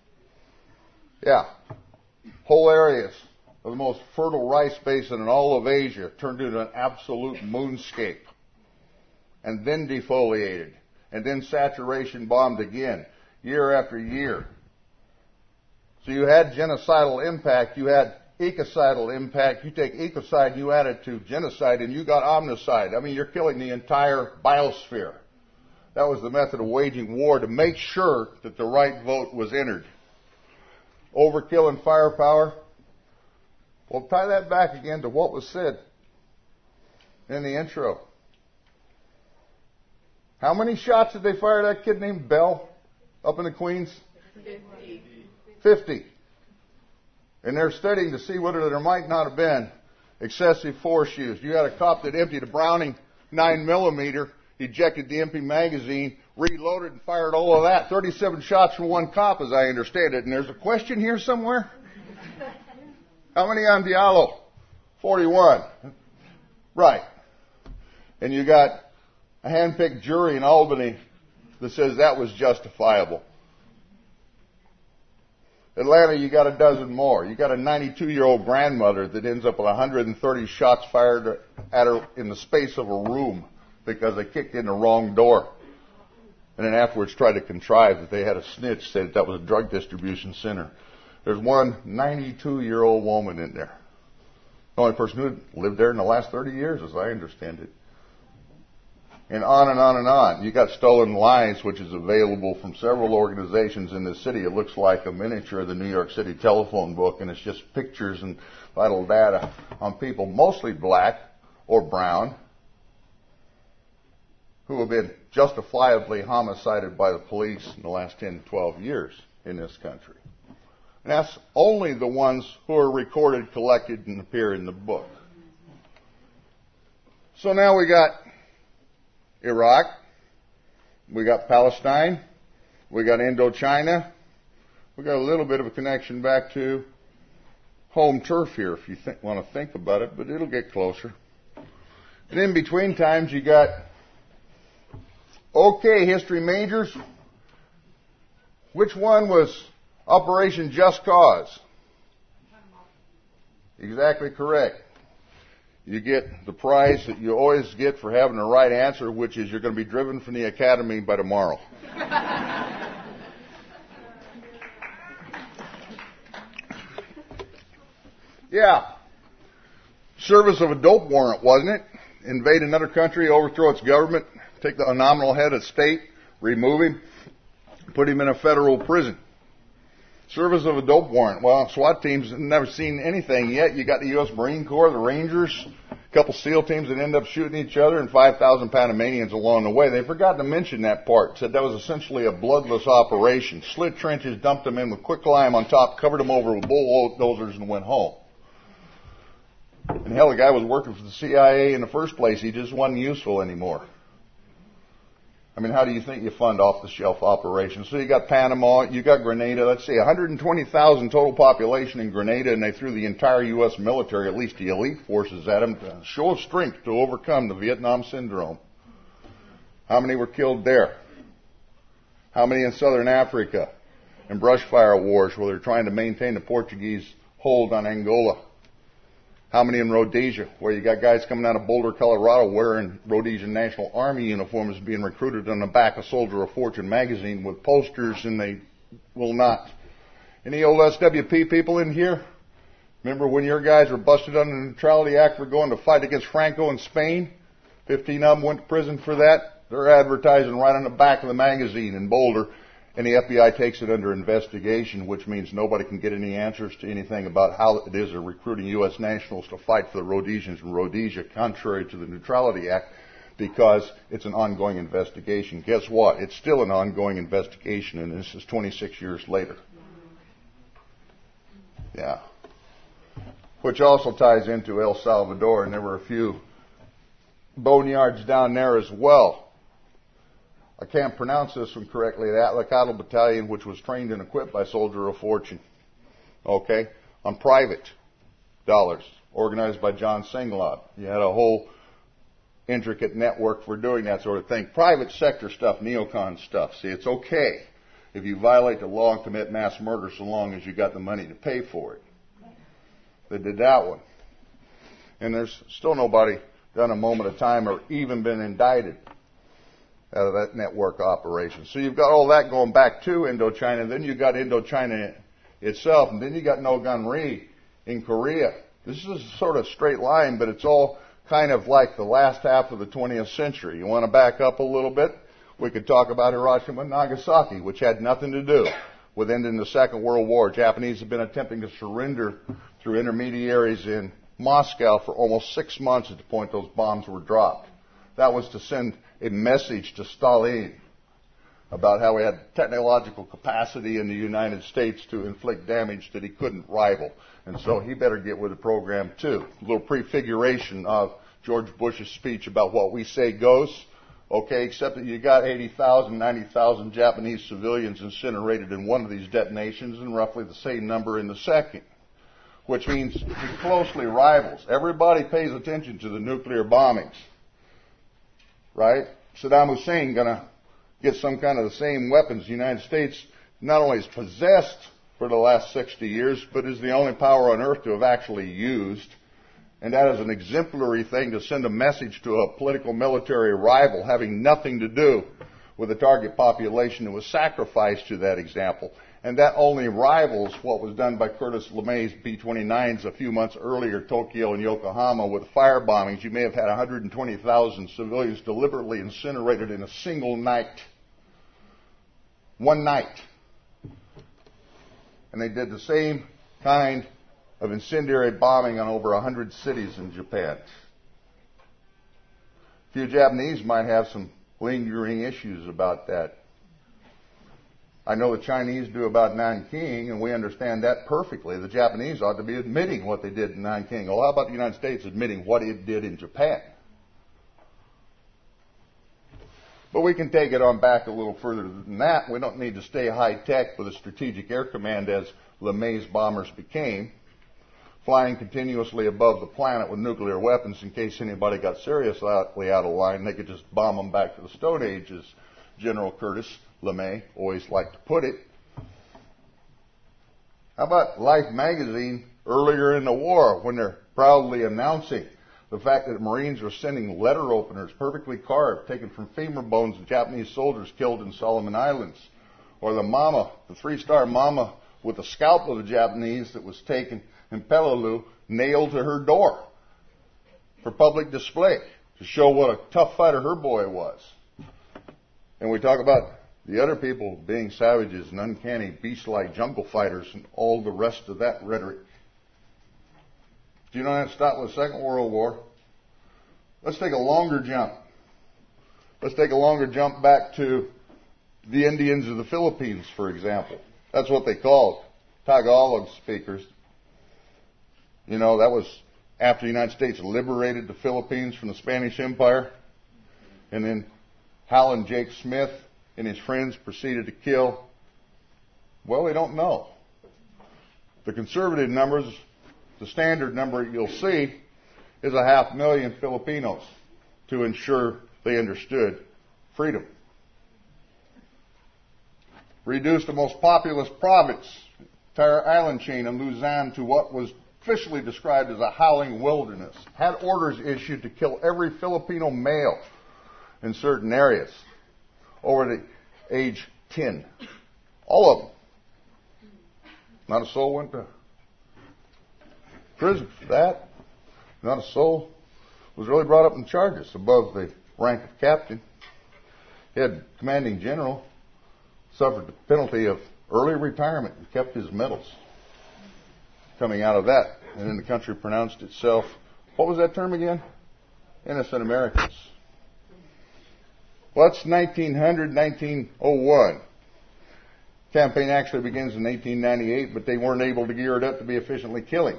Yeah. Whole areas of the most fertile rice basin in all of Asia turned into an absolute moonscape. And then defoliated. And then saturation bombed again, year after year. So you had genocidal impact, you had ecocidal impact. You take ecocide, you add it to genocide, and you got omnicide. I mean, you're killing the entire biosphere. That was the method of waging war, to make sure that the right vote was entered. Overkill and firepower. Well, tie that back again to what was said in the intro. How many shots did they fire at that kid named Bell up in the Queens? Fifty. Fifty. And they're studying to see whether there might not have been excessive force used. You had a cop that emptied a Browning nine millimeter, ejected the empty magazine, reloaded and fired all of that. thirty-seven shots from one cop, as I understand it. And there's a question here somewhere. How many on Diallo? forty-one. Right. And you got a hand-picked jury in Albany that says that was justifiable. Atlanta, you got a dozen more. You got a ninety-two-year-old grandmother that ends up with one hundred thirty shots fired at her in the space of a room because they kicked in the wrong door. And then afterwards tried to contrive that they had a snitch, said that, that was a drug distribution center. There's one ninety-two-year-old woman in there. The only person who lived there in the last thirty years, as I understand it. And on and on and on. You got Stolen Lies, which is available from several organizations in the city. It looks like a miniature of the New York City telephone book, and it's just pictures and vital data on people, mostly black or brown, who have been justifiably homicided by the police in the last ten to twelve years in this country. And that's only the ones who are recorded, collected, and appear in the book. So now we got Iraq, we got Palestine, we got Indochina, we got a little bit of a connection back to home turf here if you think, want to think about it, but it'll get closer. And in between times you got, okay, history majors, which one was Operation Just Cause? Exactly correct. You get the prize that you always get for having the right answer, which is you're going to be driven from the academy by tomorrow. Yeah. Service of a dope warrant, wasn't it? Invade another country, overthrow its government, take the nominal head of state, remove him, put him in a federal prison. Service of a dope warrant. Well, SWAT teams have never seen anything yet. You got the U S Marine Corps, the Rangers, a couple SEAL teams that end up shooting each other, and five thousand Panamanians along the way. They forgot to mention that part. Said that was essentially a bloodless operation. Slit trenches, dumped them in with quicklime on top, covered them over with bulldozers, and went home. And hell, the guy was working for the C I A in the first place. He just wasn't useful anymore. I mean, how do you think you fund off-the-shelf operations? So you got Panama, you got Grenada. Let's see, one hundred twenty thousand total population in Grenada, and they threw the entire U S military, at least the elite forces, at them to show strength to overcome the Vietnam Syndrome. How many were killed there? How many in southern Africa? In brushfire wars where they're trying to maintain the Portuguese hold on Angola? How many in Rhodesia, where you got guys coming out of Boulder, Colorado, wearing Rhodesian National Army uniforms, being recruited on the back of Soldier of Fortune magazine with posters, and they will not. Any old S W P people in here? Remember when your guys were busted under the Neutrality Act for going to fight against Franco in Spain? Fifteen of them went to prison for that. They're advertising right on the back of the magazine in Boulder. And the F B I takes it under investigation, which means nobody can get any answers to anything about how it is they're recruiting U S nationals to fight for the Rhodesians in Rhodesia, contrary to the Neutrality Act, because it's an ongoing investigation. Guess what? It's still an ongoing investigation, and this is twenty-six years later. Yeah. Which also ties into El Salvador, and there were a few boneyards down there as well. I can't pronounce this one correctly. The Atlacatl Battalion, which was trained and equipped by Soldier of Fortune, okay, on private dollars, organized by John Singlot. You had a whole intricate network for doing that sort of thing. Private sector stuff, neocon stuff. See, it's okay if you violate the law and commit mass murder so long as you got the money to pay for it. They did that one. And there's still nobody done a moment of time or even been indicted out of that network operation. So you've got all that going back to Indochina. Then you've got Indochina itself. And then you got Nogon Ri in Korea. This is a sort of straight line, but it's all kind of like the last half of the twentieth century. You want to back up a little bit? We could talk about Hiroshima and Nagasaki, which had nothing to do with ending the Second World War. Japanese have been attempting to surrender through intermediaries in Moscow for almost six months at the point those bombs were dropped. That was to send a message to Stalin about how he had technological capacity in the United States to inflict damage that he couldn't rival. And so he better get with the program too. A little prefiguration of George Bush's speech about what we say goes. Okay, except that you got eighty thousand, ninety thousand Japanese civilians incinerated in one of these detonations and roughly the same number in the second. Which means he closely rivals. Everybody pays attention to the nuclear bombings. Right? Saddam Hussein going to get some kind of the same weapons the United States not only has possessed for the last sixty years, but is the only power on earth to have actually used. And that is an exemplary thing to send a message to a political military rival having nothing to do with the target population that was sacrificed to that example. And that only rivals what was done by Curtis LeMay's B twenty-nines a few months earlier, Tokyo and Yokohama, with fire bombings. You may have had one hundred twenty thousand civilians deliberately incinerated in a single night. One night. And they did the same kind of incendiary bombing on over one hundred cities in Japan. A few Japanese might have some lingering issues about that. I know the Chinese do about Nanking, and we understand that perfectly. The Japanese ought to be admitting what they did in Nanking. Well, how about the United States admitting what it did in Japan? But we can take it on back a little further than that. We don't need to stay high-tech with a Strategic Air Command as LeMay's bombers became, flying continuously above the planet with nuclear weapons in case anybody got seriously out of line. They could just bomb them back to the Stone Age, as General Curtis LeMay always liked to put it. How about Life magazine earlier in the war when they're proudly announcing the fact that the Marines were sending letter openers perfectly carved, taken from femur bones of Japanese soldiers killed in Solomon Islands? Or the Mama, the three-star Mama with the scalp of the Japanese that was taken in Peleliu, nailed to her door for public display to show what a tough fighter her boy was. And we talk about the other people being savages and uncanny beast-like jungle fighters and all the rest of that rhetoric. Do you know how to start with the Second World War? Let's take a longer jump. Let's take a longer jump back to the Indians of the Philippines, for example. That's what they called Tagalog speakers. You know, that was after the United States liberated the Philippines from the Spanish Empire. And then Hal and Jake Smith and his friends proceeded to kill, well, they don't know. The conservative numbers, the standard number you'll see, is a half million Filipinos to ensure they understood freedom. Reduced the most populous province, entire island chain of Luzon, to what was officially described as a howling wilderness. Had orders issued to kill every Filipino male in certain areas over the age ten. All of them. Not a soul went to prison for that. Not a soul was really brought up in charges above the rank of captain. Head commanding general suffered the penalty of early retirement and kept his medals coming out of that. And then the country pronounced itself, what was that term again? Innocent Americans. Well, that's nineteen hundred, nineteen oh one. Campaign actually begins in eighteen ninety-eight, but they weren't able to gear it up to be efficiently killing.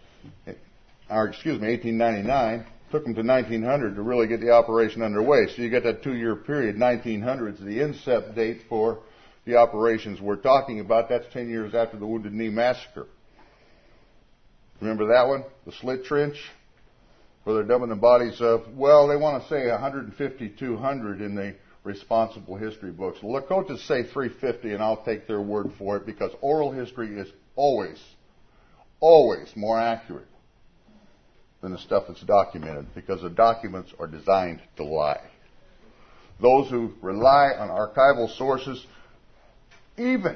Or, excuse me, eighteen ninety-nine. Took them to nineteen hundred to really get the operation underway. So you get that two-year period. nineteen hundred is the incept date for the operations we're talking about. That's ten years after the Wounded Knee Massacre. Remember that one? The Slit Trench? Where they're dumping the bodies of, well, they want to say one hundred fifty, two hundred in the responsible history books. The Lakotas say three hundred fifty, and I'll take their word for it, because oral history is always, always more accurate than the stuff that's documented, because the documents are designed to lie. Those who rely on archival sources, even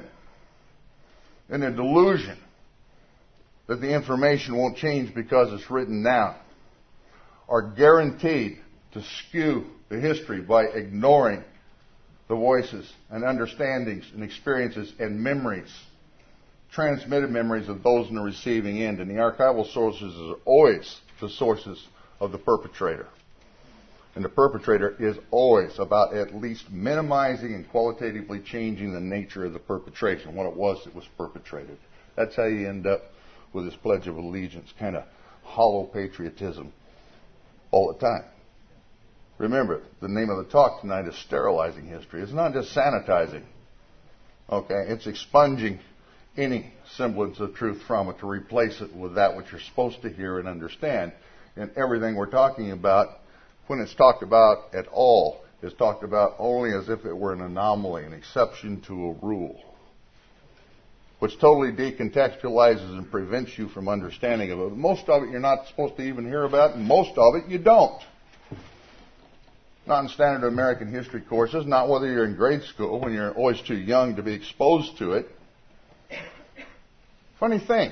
in a delusion that the information won't change because it's written down, are guaranteed to skew the history by ignoring the voices and understandings and experiences and memories, transmitted memories of those in the receiving end. And the archival sources are always the sources of the perpetrator. And the perpetrator is always about at least minimizing and qualitatively changing the nature of the perpetration, what it was that was perpetrated. That's how you end up with this Pledge of Allegiance, kind of hollow patriotism all the time. Remember, the name of the talk tonight is sterilizing history. It's not just sanitizing. Okay, it's expunging any semblance of truth from it to replace it with that which you're supposed to hear and understand. And everything we're talking about, when it's talked about at all, is talked about only as if it were an anomaly, an exception to a rule, which totally decontextualizes and prevents you from understanding of it. Most of it you're not supposed to even hear about, and most of it you don't. Not in standard American history courses, not whether you're in grade school when you're always too young to be exposed to it. Funny thing.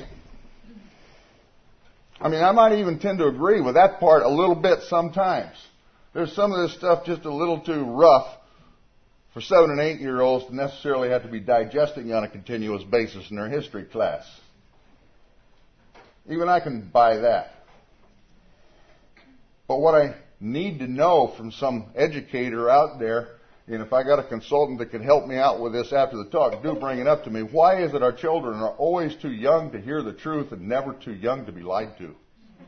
I mean, I might even tend to agree with that part a little bit sometimes. There's some of this stuff just a little too rough for seven and eight year olds to necessarily have to be digesting on a continuous basis in their history class. Even I can buy that. But what I need to know from some educator out there, and if I got a consultant that could help me out with this after the talk, do bring it up to me. Why is it our children are always too young to hear the truth and never too young to be lied to?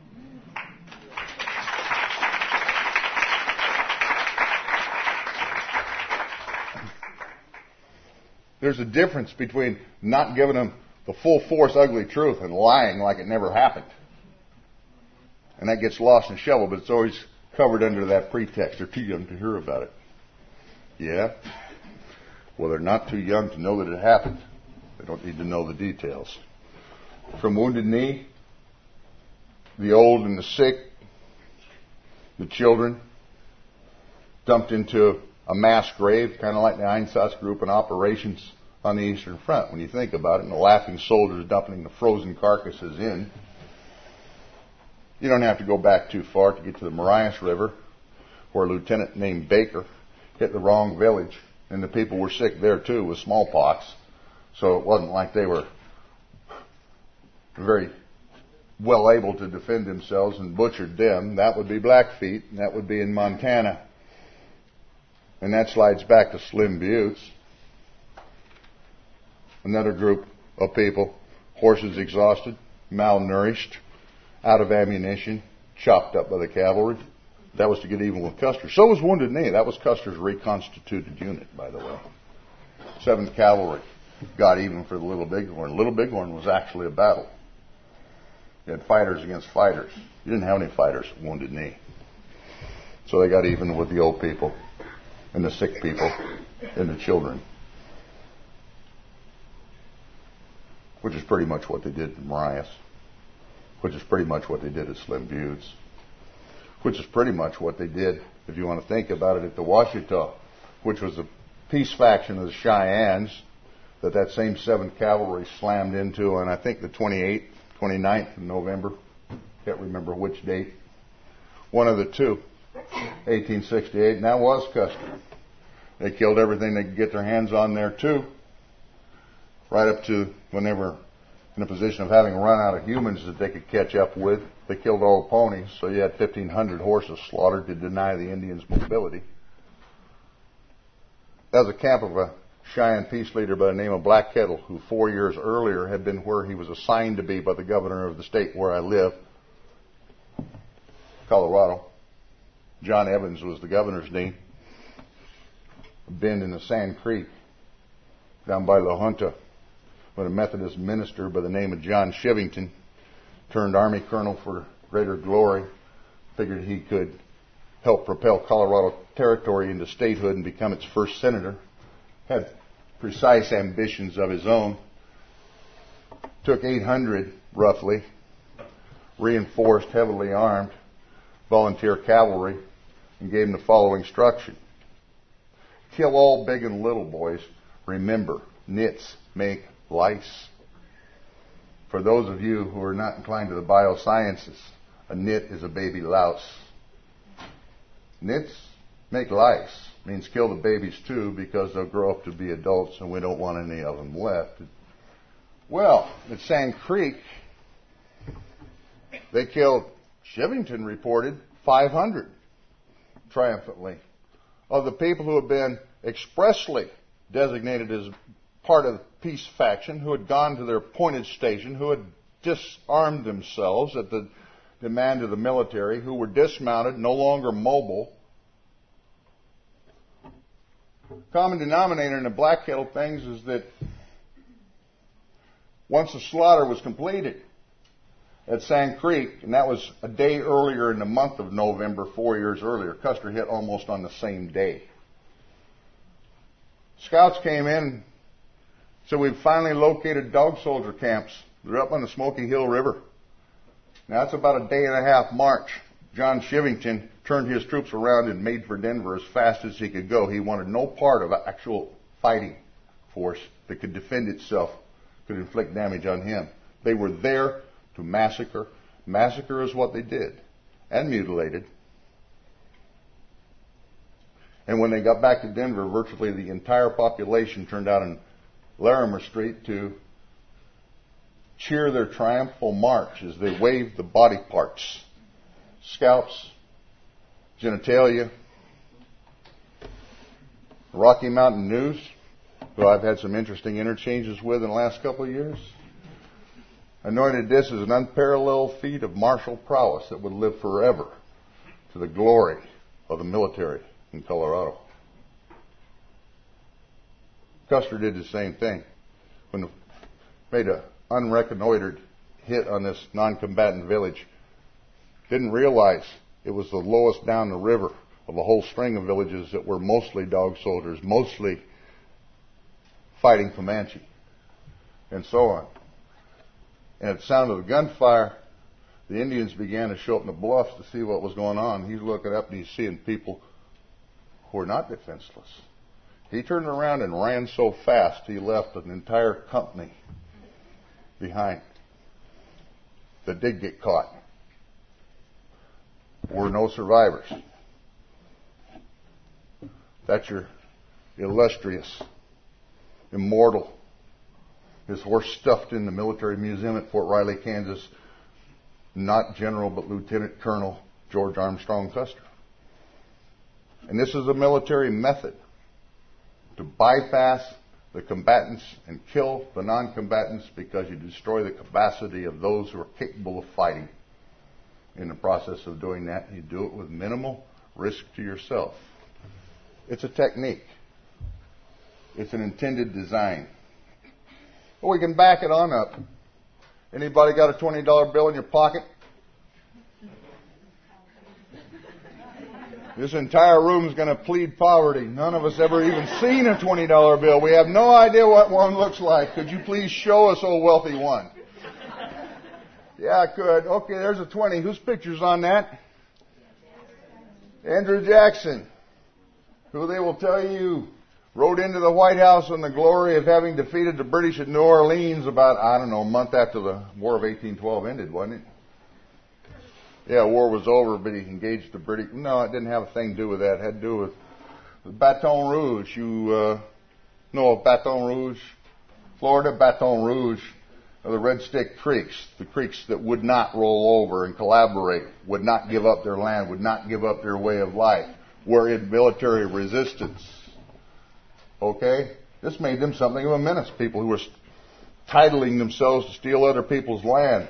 There's a difference between not giving them the full force, ugly truth and lying like it never happened. And that gets lost in the shovel, but it's always covered under that pretext. They're too young to hear about it. Yeah? Well, they're not too young to know that it happened. They don't need to know the details. From Wounded Knee, the old and the sick, the children, dumped into a mass grave, kind of like the Einsatz group in operations on the Eastern Front, when you think about it, and the laughing soldiers dumping the frozen carcasses in. You don't have to go back too far to get to the Marias River, where a lieutenant named Baker hit the wrong village, and the people were sick there too with smallpox. So it wasn't like they were very well able to defend themselves, and butchered them. That would be Blackfeet, and that would be in Montana. And that slides back to Slim Buttes. Another group of people, horses exhausted, malnourished, out of ammunition, chopped up by the cavalry. That was to get even with Custer. So was Wounded Knee. That was Custer's reconstituted unit, by the way. seventh Cavalry got even for the Little Bighorn. Little Bighorn was actually a battle. You had fighters against fighters. You didn't have any fighters at Wounded Knee. So they got even with the old people and the sick people and the children. Which is pretty much what they did at Marias. Which is pretty much what they did at Slim Buttes. Which is pretty much what they did, if you want to think about it, at the Washita, which was the peace faction of the Cheyennes that that same seventh Cavalry slammed into on, I think, the twenty-eighth, twenty-ninth of November. Can't remember which date. One of the two. eighteen sixty-eight, and that was Custer. They killed everything they could get their hands on there, too. Right up to when they were in a position of having run out of humans that they could catch up with. They killed all the ponies, so you had fifteen hundred horses slaughtered to deny the Indians mobility. That was a camp of a Cheyenne peace leader by the name of Black Kettle, who four years earlier had been where he was assigned to be by the governor of the state where I live, Colorado. John Evans was the governor's name. A bend in the Sand Creek down by La Junta, when a Methodist minister by the name of John Shivington, turned Army colonel for greater glory, figured he could help propel Colorado Territory into statehood and become its first senator, had precise ambitions of his own, took eight hundred, roughly, reinforced, heavily armed, volunteer cavalry, and gave them the following instruction. Kill all big and little boys. Remember, nits make lice. For those of you who are not inclined to the biosciences, a nit is a baby louse. Nits make lice. Means kill the babies too, because they'll grow up to be adults and we don't want any of them left. Well, at Sand Creek, they killed, Shivington reported, five hundred triumphantly of the people who had been expressly designated as part of the peace faction, who had gone to their appointed station, who had disarmed themselves at the demand of the military, who were dismounted, no longer mobile. Common denominator in the Black Kettle things is that once the slaughter was completed at Sand Creek, and that was a day earlier in the month of November, four years earlier, Custer hit almost on the same day. Scouts came in, so we've finally located dog soldier camps. They're up on the Smoky Hill River. Now that's about a day and a half march. John Shivington turned his troops around and made for Denver as fast as he could go. He wanted no part of an actual fighting force that could defend itself, could inflict damage on him. They were there to massacre. Massacre is what they did, and mutilated. And when they got back to Denver, virtually the entire population turned out in Larimer Street to cheer their triumphal march as they waved the body parts, scalps, genitalia. Rocky Mountain News, who I've had some interesting interchanges with in the last couple of years, anointed this as an unparalleled feat of martial prowess that would live forever to the glory of the military in Colorado. Custer did the same thing. When they made an unreconnoitered hit on this non-combatant village, didn't realize it was the lowest down the river of a whole string of villages that were mostly dog soldiers, mostly fighting Comanche, and so on. And at the sound of the gunfire, the Indians began to show up in the bluffs to see what was going on. He's looking up and he's seeing people who are not defenseless. He turned around and ran so fast he left an entire company behind that did get caught. Were no survivors. That's your illustrious, immortal, his horse stuffed in the military museum at Fort Riley, Kansas, not General but Lieutenant Colonel George Armstrong Custer. And this is a military method to bypass the combatants and kill the non-combatants because you destroy the capacity of those who are capable of fighting. In the process of doing that, you do it with minimal risk to yourself. It's a technique. It's an intended design. Well, we can back it on up. Anybody got a twenty dollar bill in your pocket? This entire room is going to plead poverty. None of us ever even seen a twenty dollar bill. We have no idea what one looks like. Could you please show us, oh wealthy one? Yeah, I could. Okay, there's a twenty. Whose picture's on that? Andrew Jackson, who they will tell you rode into the White House in the glory of having defeated the British at New Orleans about, I don't know, a month after the War of eighteen twelve ended, wasn't it? Yeah, war was over, but he engaged the British. No, it didn't have a thing to do with that. It had to do with, with Baton Rouge. You uh, know of Baton Rouge? Florida, Baton Rouge are the Red Stick Creeks, the creeks that would not roll over and collaborate, would not give up their land, would not give up their way of life, were in military resistance. Okay? This made them something of a menace, people who were titling themselves to steal other people's land.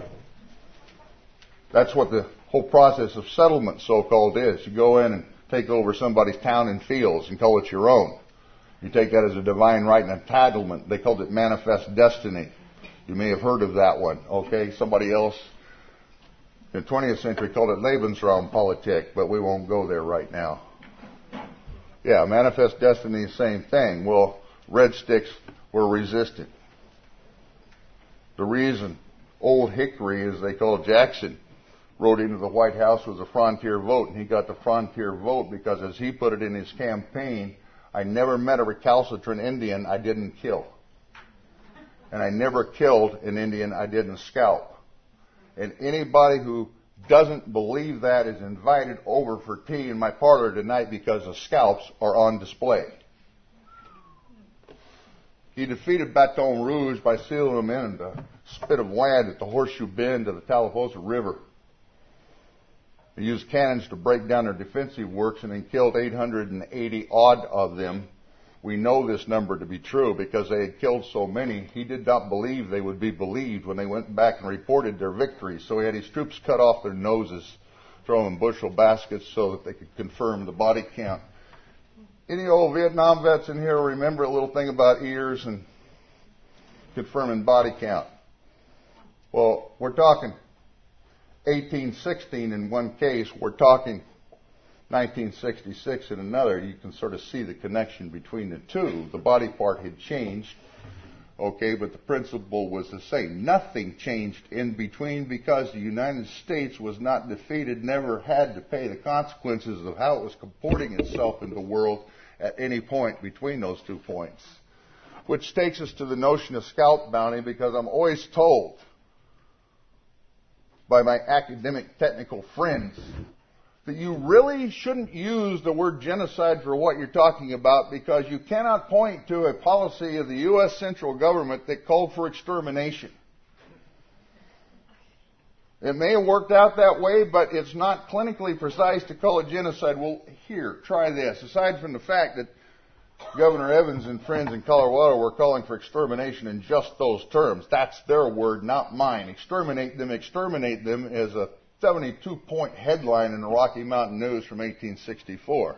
That's what the whole process of settlement, so-called, is. You go in and take over somebody's town and fields and call it your own. You take that as a divine right and entitlement. They called it manifest destiny. You may have heard of that one, okay? Somebody else in the twentieth century called it Lebensraumpolitik, but we won't go there right now. Yeah, manifest destiny, same thing. Well, Red Sticks were resistant. The reason Old Hickory, as they call Jackson, rode into the White House was a frontier vote, and he got the frontier vote because, as he put it in his campaign, I never met a recalcitrant Indian I didn't kill. And I never killed an Indian I didn't scalp. And anybody who doesn't believe that is invited over for tea in my parlor tonight because the scalps are on display. He defeated Baton Rouge by sealing them in the spit of land at the Horseshoe Bend of the Tallapoosa River. He used cannons to break down their defensive works and then killed eight hundred eighty odd of them. We know this number to be true because they had killed so many. He did not believe they would be believed when they went back and reported their victory. So he had his troops cut off their noses, throw them in bushel baskets so that they could confirm the body count. Any old Vietnam vets in here remember a little thing about ears and confirming body count? Well, we're talking eighteen sixteen in one case, we're talking nineteen sixty-six in another. You can sort of see the connection between the two. The body part had changed, okay, but the principle was the same. Nothing changed in between because the United States was not defeated, never had to pay the consequences of how it was comporting itself in the world at any point between those two points. Which takes us to the notion of scalp bounty, because I'm always told by my academic technical friends that you really shouldn't use the word genocide for what you're talking about, because you cannot point to a policy of the U S central government that called for extermination. It may have worked out that way, but it's not clinically precise to call it genocide. Well, here, try this. Aside from the fact that Governor Evans and friends in Colorado were calling for extermination in just those terms. That's their word, not mine. Exterminate them, exterminate them is a seventy-two point headline in the Rocky Mountain News from eighteen sixty-four.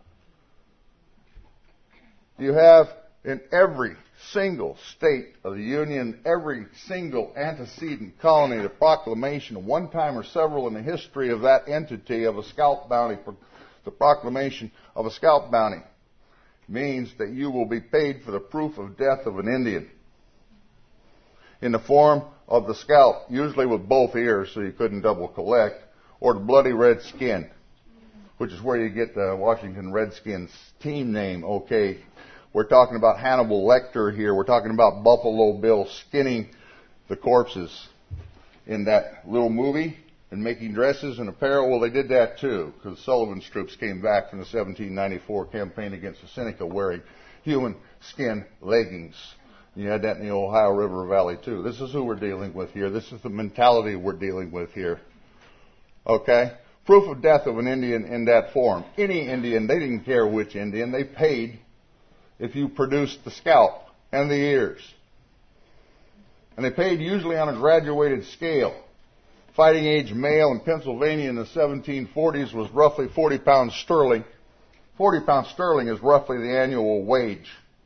You have in every single state of the Union, every single antecedent colony, the proclamation, one time or several in the history of that entity, of a scalp bounty. The proclamation of a scalp bounty means that you will be paid for the proof of death of an Indian in the form of the scalp, usually with both ears so you couldn't double collect, or the bloody red skin, which is where you get the Washington Redskins team name. Okay, we're talking about Hannibal Lecter here. We're talking about Buffalo Bill skinning the corpses in that little movie and making dresses and apparel. Well, they did that too, because Sullivan's troops came back from the seventeen ninety-four campaign against the Seneca wearing human skin leggings. You had that in the Ohio River Valley too. This is who we're dealing with here. This is the mentality we're dealing with here. Okay? Proof of death of an Indian in that form. Any Indian, they didn't care which Indian, they paid if you produced the scalp and the ears. And they paid usually on a graduated scale. fighting age male in Pennsylvania in the seventeen forties was roughly forty pounds sterling. forty pounds sterling is roughly the annual wage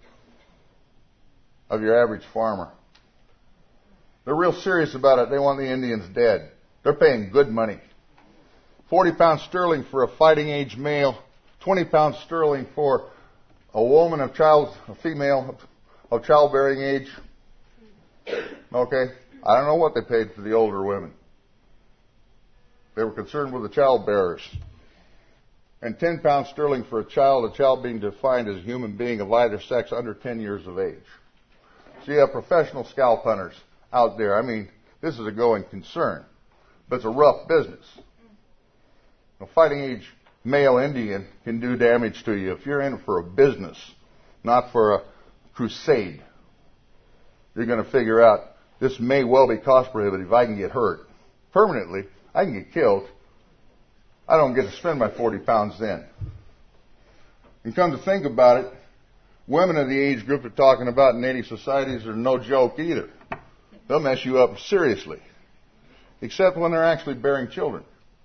of your average farmer. They're real serious about it. They want the Indians dead. They're paying good money. forty pounds sterling for a fighting age male, twenty pounds sterling for a woman of child, a female of childbearing age. Okay? I don't know what they paid for the older women. They were concerned with the childbearers. And ten pounds sterling for a child, a child being defined as a human being of either sex under ten years of age. So you have professional scalp hunters out there. I mean, this is a going concern, but it's a rough business. A fighting age male Indian can do damage to you if you're in it for a business, not for a crusade. You're going to figure out this may well be cost prohibitive. I can get hurt permanently. I can get killed. I don't get to spend my forty pounds then. And come to think about it, women of the age group they're talking about in Native societies are no joke either. They'll mess you up seriously, except when they're actually bearing children.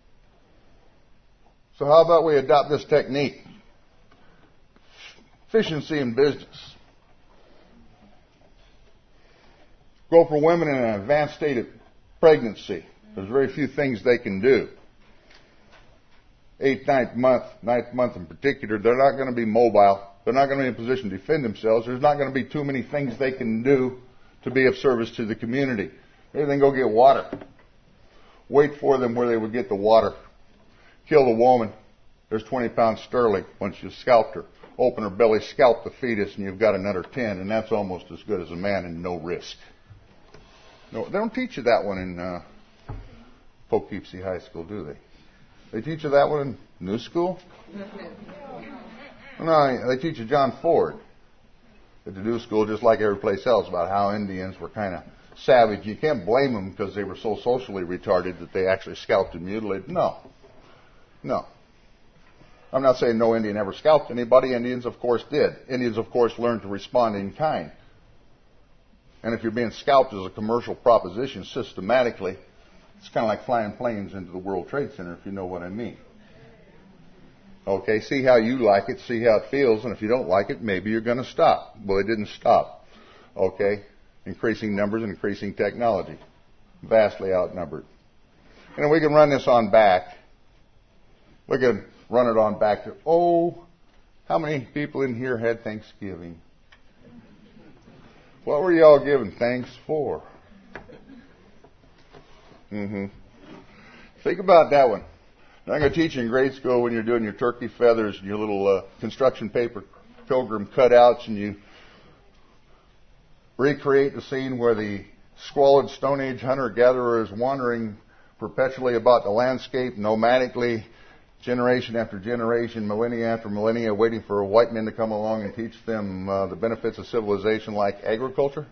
So how about we adopt this technique? Efficiency in business. Go for women in an advanced state of pregnancy. There's very few things they can do. Eighth, ninth month, ninth month in particular, they're not going to be mobile. They're not going to be in a position to defend themselves. There's not going to be too many things they can do to be of service to the community. Maybe they can go get water. Wait for them where they would get the water. Kill the woman. There's twenty pounds sterling once you scalped her. Open her belly, scalp the fetus, and you've got another ten, and that's almost as good as a man and no risk. No, they don't teach you that one in uh, Poughkeepsie High School, do they? They teach you that one in New School? No, they teach you John Ford at the New School, just like every place else, about how Indians were kind of savage. You can't blame them because they were so socially retarded that they actually scalped and mutilated. No. No. I'm not saying no Indian ever scalped anybody. Indians, of course, did. Indians, of course, learned to respond in kind. And if you're being scalped as a commercial proposition systematically, it's kind of like flying planes into the World Trade Center, if you know what I mean. Okay, see how you like it, see how it feels, and if you don't like it, maybe you're going to stop. Well, they didn't stop. Okay, increasing numbers and increasing technology. Vastly outnumbered. And we can run this on back. We can run it on back to, oh, how many people in here had Thanksgiving? What were y'all giving thanks for? Mm-hmm. Think about that one. Now, I'm going to teach you in grade school when you're doing your turkey feathers and your little uh, construction paper pilgrim cutouts, and you recreate the scene where the squalid Stone Age hunter-gatherer is wandering perpetually about the landscape, nomadically, generation after generation, millennia after millennia, waiting for white men to come along and teach them uh, the benefits of civilization like agriculture.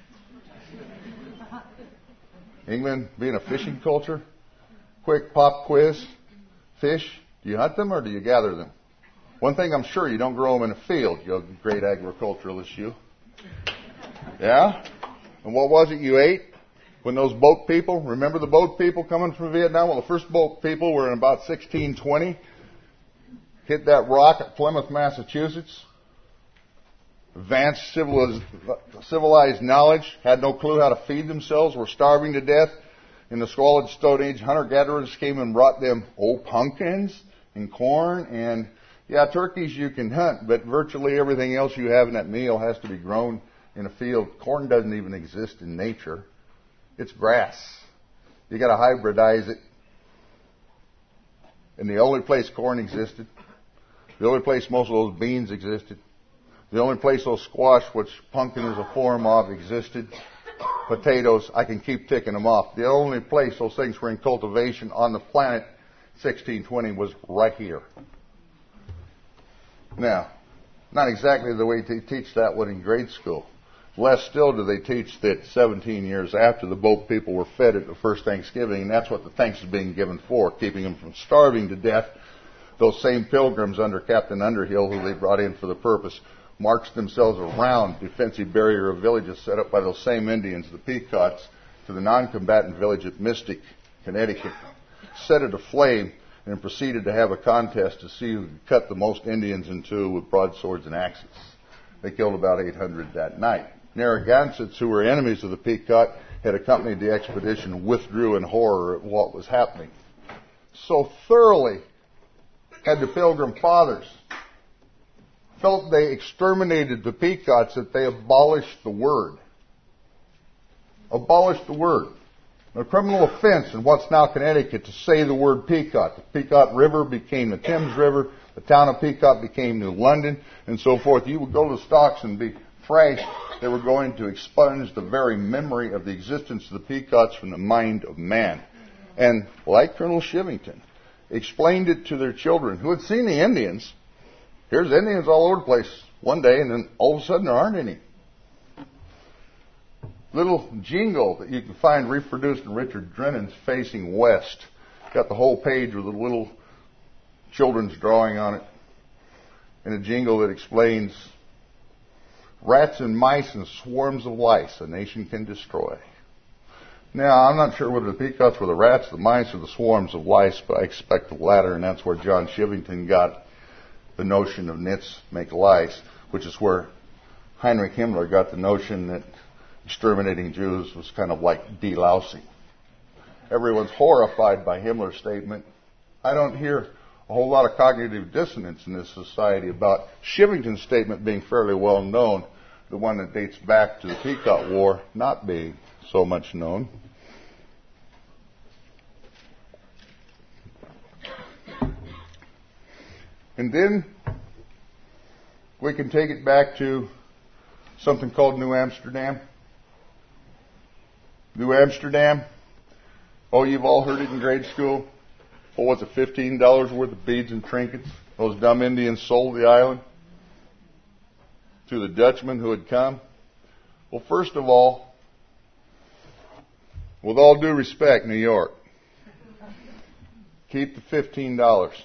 England being a fishing culture. Quick pop quiz. Fish, do you hunt them or do you gather them? One thing I'm sure, you don't grow them in a field, you great agriculturalist, you. Yeah? And what was it you ate when those boat people, remember the boat people coming from Vietnam? Well, the first boat people were in about sixteen twenty. Hit that rock at Plymouth, Massachusetts. Advanced civilized, civilized knowledge, had no clue how to feed themselves, were starving to death. In the squalid Stone Age, hunter-gatherers came and brought them old pumpkins and corn and, yeah, turkeys you can hunt, but virtually everything else you have in that meal has to be grown in a field. Corn doesn't even exist in nature. It's grass. You got to hybridize it. And the only place corn existed, the only place most of those beans existed, the only place those squash, which pumpkin is a form of, existed, potatoes, I can keep ticking them off. The only place those things were in cultivation on the planet, sixteen twenty, was right here. Now, not exactly the way they teach that one in grade school. Less still do they teach that seventeen years after the boat people were fed at the first Thanksgiving, and that's what the thanks is being given for, keeping them from starving to death. Those same pilgrims under Captain Underhill, who they brought in for the purpose, marched themselves around the defensive barrier of villages set up by those same Indians, the Pequots, to the non-combatant village at Mystic Connecticut, set it aflame, and proceeded to have a contest to see who could cut the most Indians in two with broadswords and axes. They killed about eight hundred that night. Narragansetts, who were enemies of the Pequot, had accompanied the expedition and withdrew in horror at what was happening. So thoroughly had the Pilgrim Fathers felt they exterminated the Pequots that they abolished the word. Abolished the word. A criminal offense in what's now Connecticut to say the word Pequot. The Pequot River became the Thames River. The town of Pequot became New London, and so forth. You would go to the stocks and be thrashed. They were going to expunge the very memory of the existence of the Pequots from the mind of man. And like Colonel Shivington, explained it to their children who had seen the Indians. Here's Indians all over the place one day, and then all of a sudden there aren't any. Little jingle that you can find reproduced in Richard Drennan's Facing West. Got the whole page with a little children's drawing on it. And a jingle that explains, rats and mice and swarms of lice a nation can destroy. Now, I'm not sure whether the Pequots were the rats, the mice, or the swarms of lice, but I expect the latter, and that's where John Shivington got the notion of nits make lice, which is where Heinrich Himmler got the notion that exterminating Jews was kind of like delousing. Everyone's horrified by Himmler's statement. I don't hear a whole lot of cognitive dissonance in this society about Shivington's statement being fairly well known, the one that dates back to the Pequot War not being so much known. And then we can take it back to something called New Amsterdam. New Amsterdam. Oh, you've all heard it in grade school. What was it, fifteen dollars worth of beads and trinkets? Those dumb Indians sold the island to the Dutchmen who had come. Well, first of all, with all due respect, New York, keep the fifteen dollars.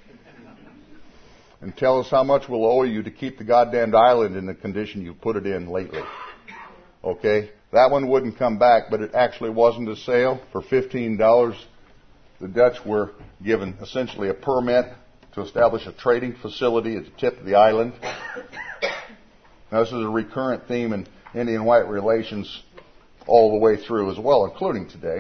And tell us how much we'll owe you to keep the goddamned island in the condition you put it in lately. Okay? That one wouldn't come back, but it actually wasn't a sale. For fifteen dollars, the Dutch were given essentially a permit to establish a trading facility at the tip of the island. Now, this is a recurrent theme in Indian-white relations all the way through as well, including today.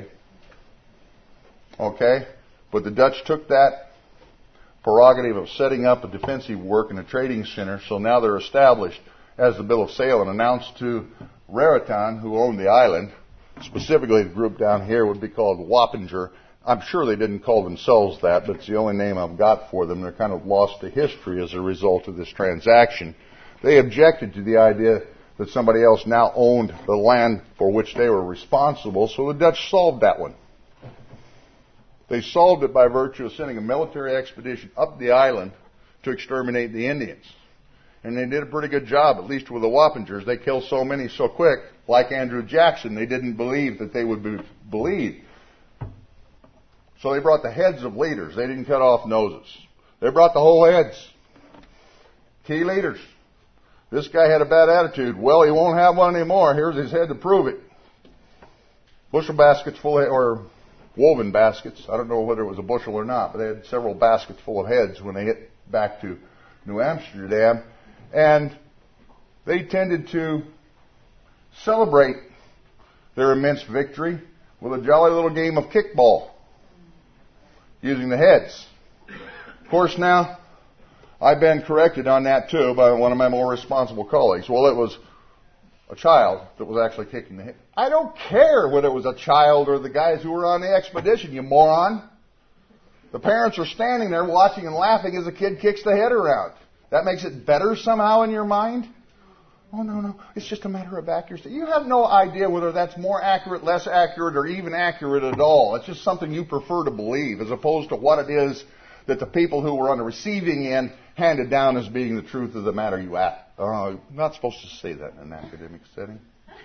Okay? But the Dutch took that prerogative of setting up a defensive work in a trading center, so now they're established as the bill of sale and announced to Raritan, who owned the island, specifically the group down here would be called Wappinger. I'm sure they didn't call themselves that, but it's the only name I've got for them. They're kind of lost to history as a result of this transaction. They objected to the idea that somebody else now owned the land for which they were responsible, so the Dutch solved that one. They solved it by virtue of sending a military expedition up the island to exterminate the Indians. And they did a pretty good job, at least with the Wappingers. They killed so many so quick, like Andrew Jackson, they didn't believe that they would be believed. So they brought the heads of leaders. They didn't cut off noses. They brought the whole heads. Key leaders. This guy had a bad attitude. Well, he won't have one anymore. Here's his head to prove it. Bushel baskets full of, or woven baskets. I don't know whether it was a bushel or not, but they had several baskets full of heads when they hit back to New Amsterdam. And they tended to celebrate their immense victory with a jolly little game of kickball using the heads. Of course, now, I've been corrected on that too by one of my more responsible colleagues. Well, it was a child that was actually kicking the head. I don't care whether it was a child or the guys who were on the expedition, you moron. The parents are standing there watching and laughing as the kid kicks the head around. That makes it better somehow in your mind? Oh, no, no. It's just a matter of accuracy. You have no idea whether that's more accurate, less accurate, or even accurate at all. It's just something you prefer to believe as opposed to what it is that the people who were on the receiving end handed down as being the truth of the matter you act. Uh, you're not supposed to say that in an academic setting.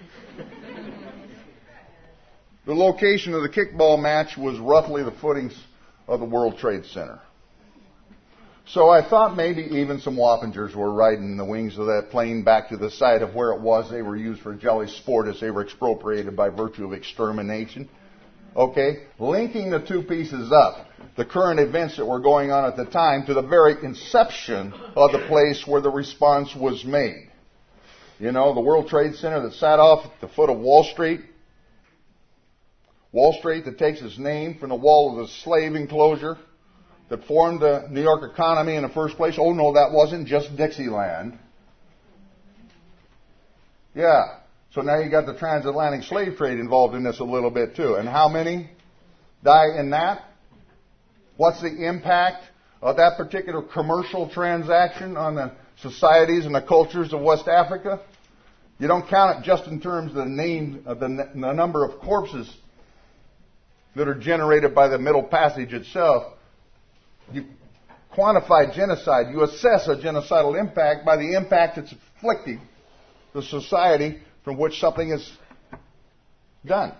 The location of the kickball match was roughly the footings of the World Trade Center. So I thought maybe even some Wappingers were riding the wings of that plane back to the site of where it was they were used for jolly sport as they were expropriated by virtue of extermination. Okay? Linking the two pieces up, the current events that were going on at the time, to the very inception of the place where the response was made. You know, the World Trade Center that sat off at the foot of Wall Street. Wall Street that takes its name from the wall of the slave enclosure that formed the New York economy in the first place. Oh no, that wasn't just Dixieland. Yeah. So now you got the transatlantic slave trade involved in this a little bit too. And how many die in that? What's the impact of that particular commercial transaction on the societies and the cultures of West Africa? You don't count it just in terms of the name of the, the number of corpses that are generated by the Middle Passage itself. You quantify genocide. You assess a genocidal impact by the impact it's inflicting the society from which something is done.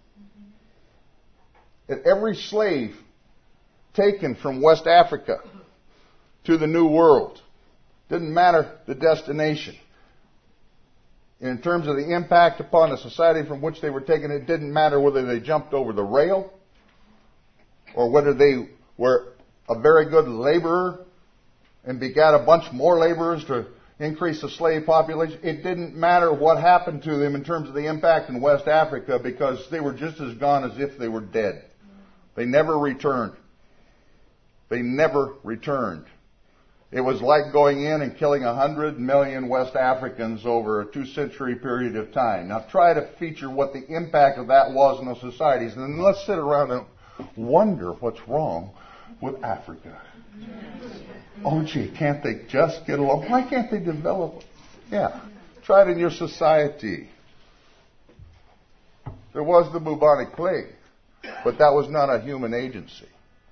And every slave taken from West Africa to the New World, didn't matter the destination. In terms of the impact upon the society from which they were taken, it didn't matter whether they jumped over the rail or whether they were a very good laborer and begat a bunch more laborers to increase the slave population. It didn't matter what happened to them in terms of the impact in West Africa, because they were just as gone as if they were dead. They never returned. They never returned. It was like going in and killing a hundred million West Africans over a two-century period of time. Now try to feature what the impact of that was in those societies, and then let's sit around and wonder what's wrong with Africa. Oh gee, can't they just get along? Why can't they develop? Yeah, try it in your society. There was the bubonic plague, but that was not a human agency.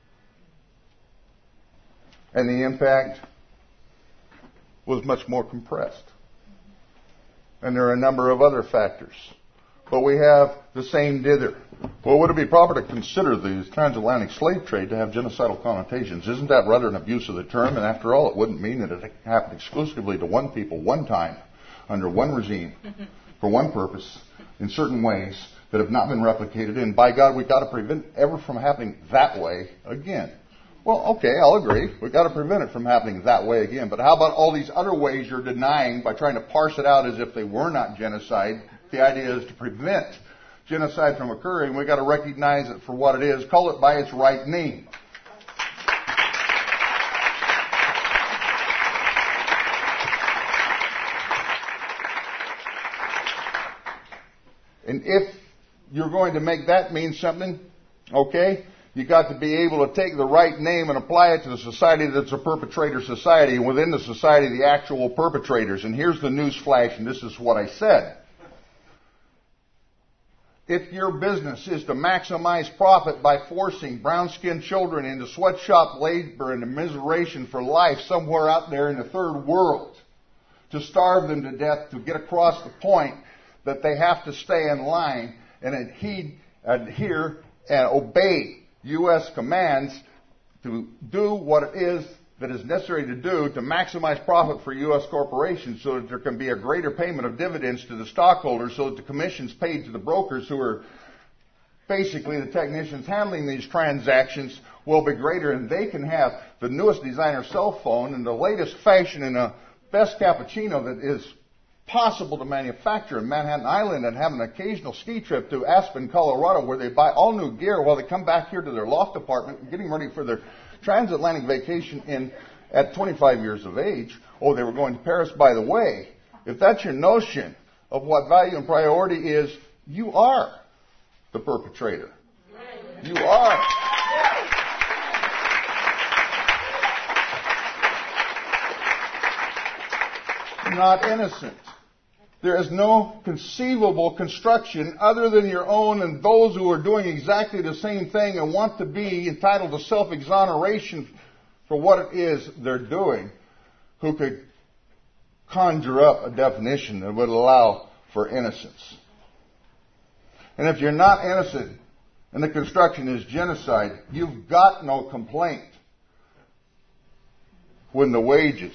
And the impact was much more compressed. And there are a number of other factors. But we have the same dither. Well, would it be proper to consider the transatlantic slave trade to have genocidal connotations? Isn't that rather an abuse of the term? And after all, it wouldn't mean that it happened exclusively to one people, one time, under one regime, for one purpose, in certain ways that have not been replicated. And by God, we've got to prevent it ever from happening that way again. Well, okay, I'll agree. We've got to prevent it from happening that way again. But how about all these other ways you're denying by trying to parse it out as if they were not genocide? The idea is to prevent genocide from occurring. We've got to recognize it for what it is. Call it by its right name. And if you're going to make that mean something, okay, you got to be able to take the right name and apply it to the society that's a perpetrator society, and within the society, the actual perpetrators. And here's the news flash, and this is what I said. If your business is to maximize profit by forcing brown-skinned children into sweatshop labor and immiseration for life somewhere out there in the third world, to starve them to death, to get across the point that they have to stay in line and adhere, adhere and obey U S commands to do what it is that is necessary to do to maximize profit for U S corporations, so that there can be a greater payment of dividends to the stockholders, so that the commissions paid to the brokers, who are basically the technicians handling these transactions, will be greater, and they can have the newest designer cell phone and the latest fashion and the best cappuccino that is possible to manufacture in Manhattan Island, and have an occasional ski trip to Aspen, Colorado, where they buy all new gear while they come back here to their loft apartment, getting ready for their transatlantic vacation in at twenty-five years of age. Oh, they were going to Paris, by the way. If that's your notion of what value and priority is, you are the perpetrator. You are. Not innocent. There is no conceivable construction other than your own and those who are doing exactly the same thing and want to be entitled to self-exoneration for what it is they're doing, who could conjure up a definition that would allow for innocence. And if you're not innocent and the construction is genocide, you've got no complaint when the wages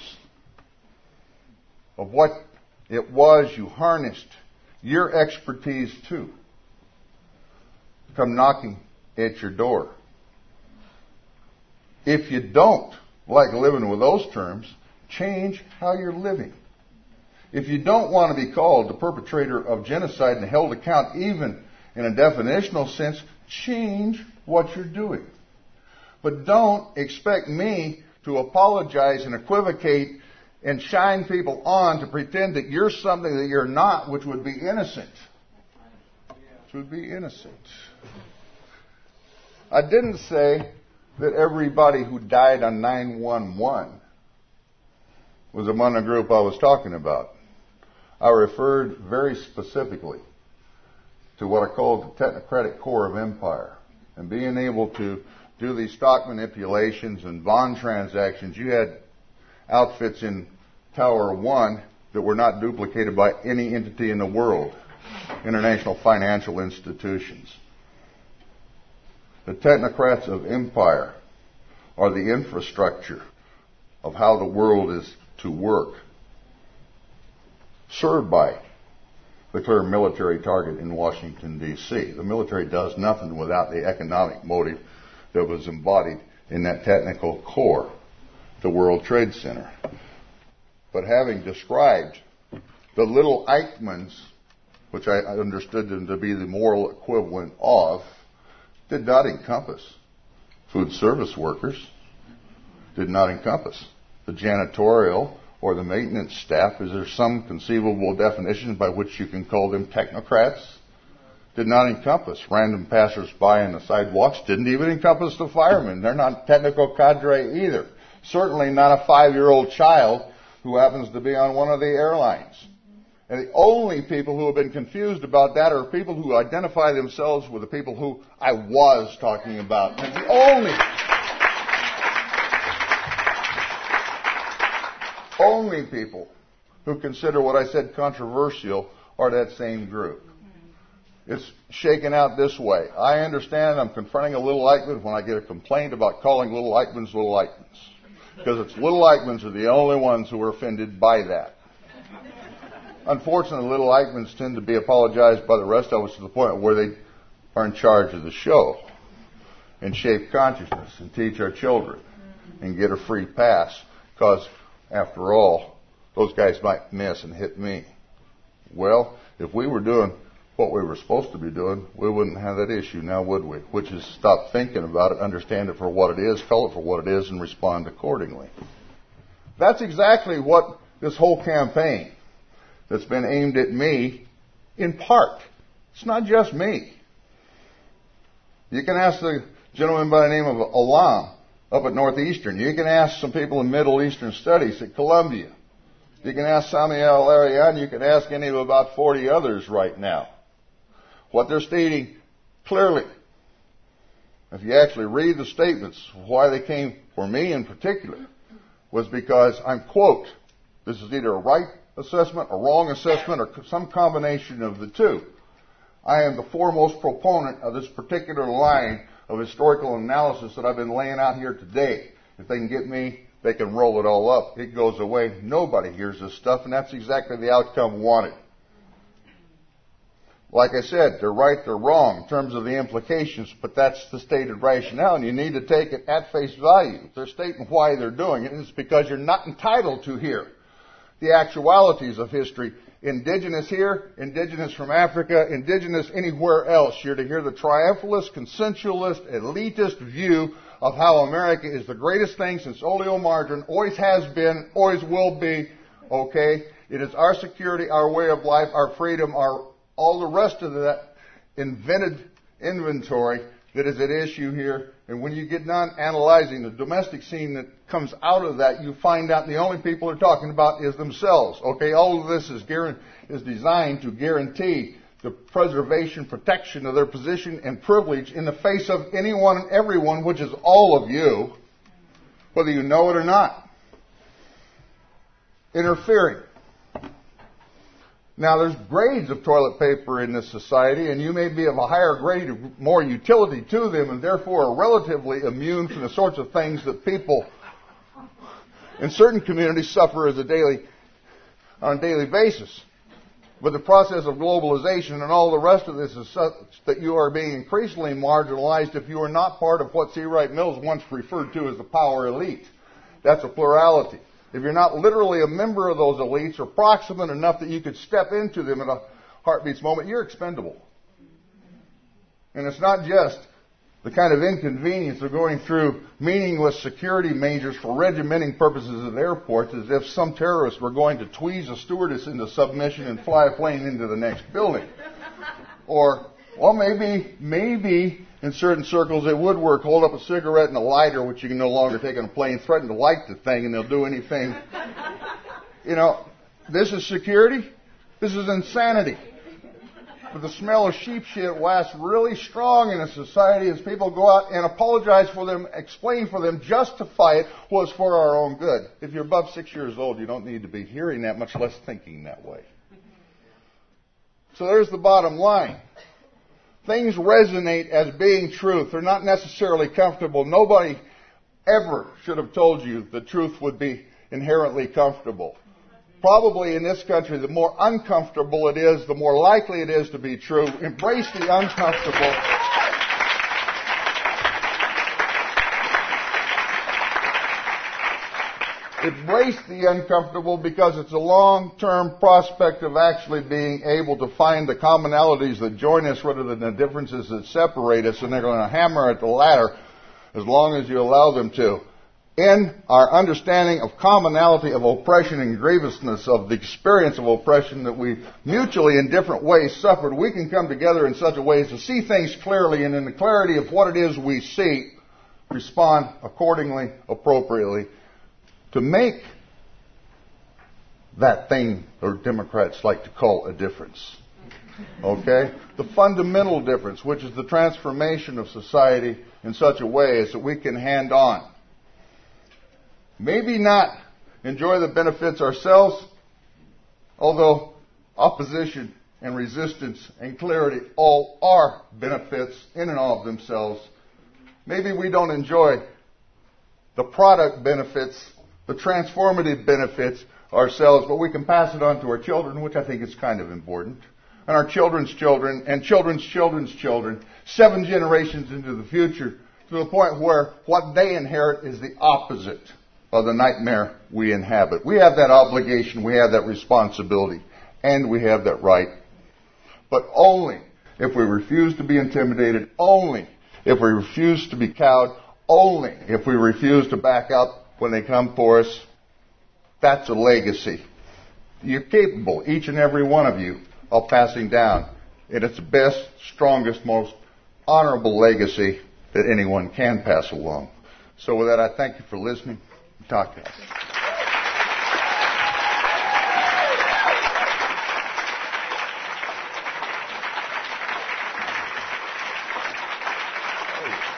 of what it was you harnessed your expertise to come knocking at your door. If you don't like living with those terms, change how you're living. If you don't want to be called the perpetrator of genocide and held account even in a definitional sense, change what you're doing. But don't expect me to apologize and equivocate and shine people on to pretend that you're something that you're not, which would be innocent. Which would be innocent. I didn't say that everybody who died on nine one one was among the group I was talking about. I referred very specifically to what I called the technocratic core of empire. And being able to do these stock manipulations and bond transactions, you had outfits in Tower One that were not duplicated by any entity in the world, international financial institutions. The technocrats of empire are the infrastructure of how the world is to work, served by the clear military target in Washington, D C The military does nothing without the economic motive that was embodied in that technical core, the World Trade Center. But having described the little Eichmanns, which I understood them to be the moral equivalent of, did not encompass food service workers, did not encompass the janitorial or the maintenance staff. Is there some conceivable definition by which you can call them technocrats? Did not encompass random passers-by on the sidewalks, didn't even encompass the firemen. They're not technical cadre either. Certainly not a five-year-old child who happens to be on one of the airlines. And the only people who have been confused about that are people who identify themselves with the people who I was talking about. And the only, only people who consider what I said controversial are that same group. It's shaken out this way. I understand I'm confronting a little Eichmann when I get a complaint about calling little Eichmanns little Eichmanns. Because it's little Eichmanns are the only ones who are offended by that. Unfortunately, little Eichmanns tend to be apologized by the rest of us to the point where they are in charge of the show and shape consciousness and teach our children and get a free pass because, after all, those guys might miss and hit me. Well, if we were doing what we were supposed to be doing, we wouldn't have that issue now, would we? Which is stop thinking about it, understand it for what it is, call it for what it is, and respond accordingly. That's exactly what this whole campaign that's been aimed at me, in part. It's not just me. You can ask the gentleman by the name of Alam up at Northeastern. You can ask some people in Middle Eastern Studies at Columbia. You can ask Sami El-Arian. You can ask any of about forty others right now. What they're stating clearly, if you actually read the statements, why they came for me in particular, was because I'm, quote, this is either a right assessment, a wrong assessment, or some combination of the two. I am the foremost proponent of this particular line of historical analysis that I've been laying out here today. If they can get me, they can roll it all up. It goes away. Nobody hears this stuff, and that's exactly the outcome wanted. Like I said, they're right, they're wrong in terms of the implications, but that's the stated rationale, and you need to take it at face value. They're stating why they're doing it, and it's because you're not entitled to hear the actualities of history. Indigenous here, indigenous from Africa, indigenous anywhere else. You're to hear the triumphalist, consensualist, elitist view of how America is the greatest thing since oleomargarine, always has been, always will be, okay? It is our security, our way of life, our freedom, our all the rest of that invented inventory that is at issue here. And when you get done analyzing the domestic scene that comes out of that, you find out the only people they're talking about is themselves. Okay, all of this is guaran- is designed to guarantee the preservation, protection of their position and privilege in the face of anyone and everyone, which is all of you, whether you know it or not, interfering. Now, there's grades of toilet paper in this society, and you may be of a higher grade of more utility to them, and therefore are relatively immune from the sorts of things that people in certain communities suffer as a daily, on a daily basis. But the process of globalization and all the rest of this is such that you are being increasingly marginalized if you are not part of what C. Wright Mills once referred to as the power elite. That's a plurality. If you're not literally a member of those elites or proximate enough that you could step into them at a heartbeat's moment, you're expendable. And it's not just the kind of inconvenience of going through meaningless security measures for regimenting purposes at airports as if some terrorists were going to tweeze a stewardess into submission and fly a plane into the next building. Or, well, maybe, maybe in certain circles it would work. Hold up a cigarette and a lighter, which you can no longer take on a plane, threaten to light the thing, and they'll do anything. You know, this is security. This is insanity. But the smell of sheep shit lasts really strong in a society as people go out and apologize for them, explain for them, justify it was for our own good. If you're above six years old, you don't need to be hearing that, much less thinking that way. So there's the bottom line. Things resonate as being truth. They're not necessarily comfortable. Nobody ever should have told you the truth would be inherently comfortable. Probably in this country, the more uncomfortable it is, the more likely it is to be true. Embrace the uncomfortable. Embrace the uncomfortable because it's a long-term prospect of actually being able to find the commonalities that join us rather than the differences that separate us, and they're going to hammer at the latter as long as you allow them to. In our understanding of commonality of oppression and grievousness of the experience of oppression that we mutually in different ways suffered, we can come together in such a way as to see things clearly, and in the clarity of what it is we see, respond accordingly, appropriately, to make that thing or Democrats like to call a difference. Okay? The fundamental difference, which is the transformation of society in such a way as that we can hand on. Maybe not enjoy the benefits ourselves, although opposition and resistance and clarity all are benefits in and of themselves. Maybe we don't enjoy the product benefits, the transformative benefits ourselves, but we can pass it on to our children, which I think is kind of important, and our children's children, and children's children's children, seven generations into the future, to the point where what they inherit is the opposite of the nightmare we inhabit. We have that obligation, we have that responsibility, and we have that right. But only if we refuse to be intimidated, only if we refuse to be cowed, only if we refuse to back up when they come for us. That's a legacy you're capable, each and every one of you, of passing down. And it's the best, strongest, most honorable legacy that anyone can pass along. So with that, I thank you for listening. Talk to us. Hey.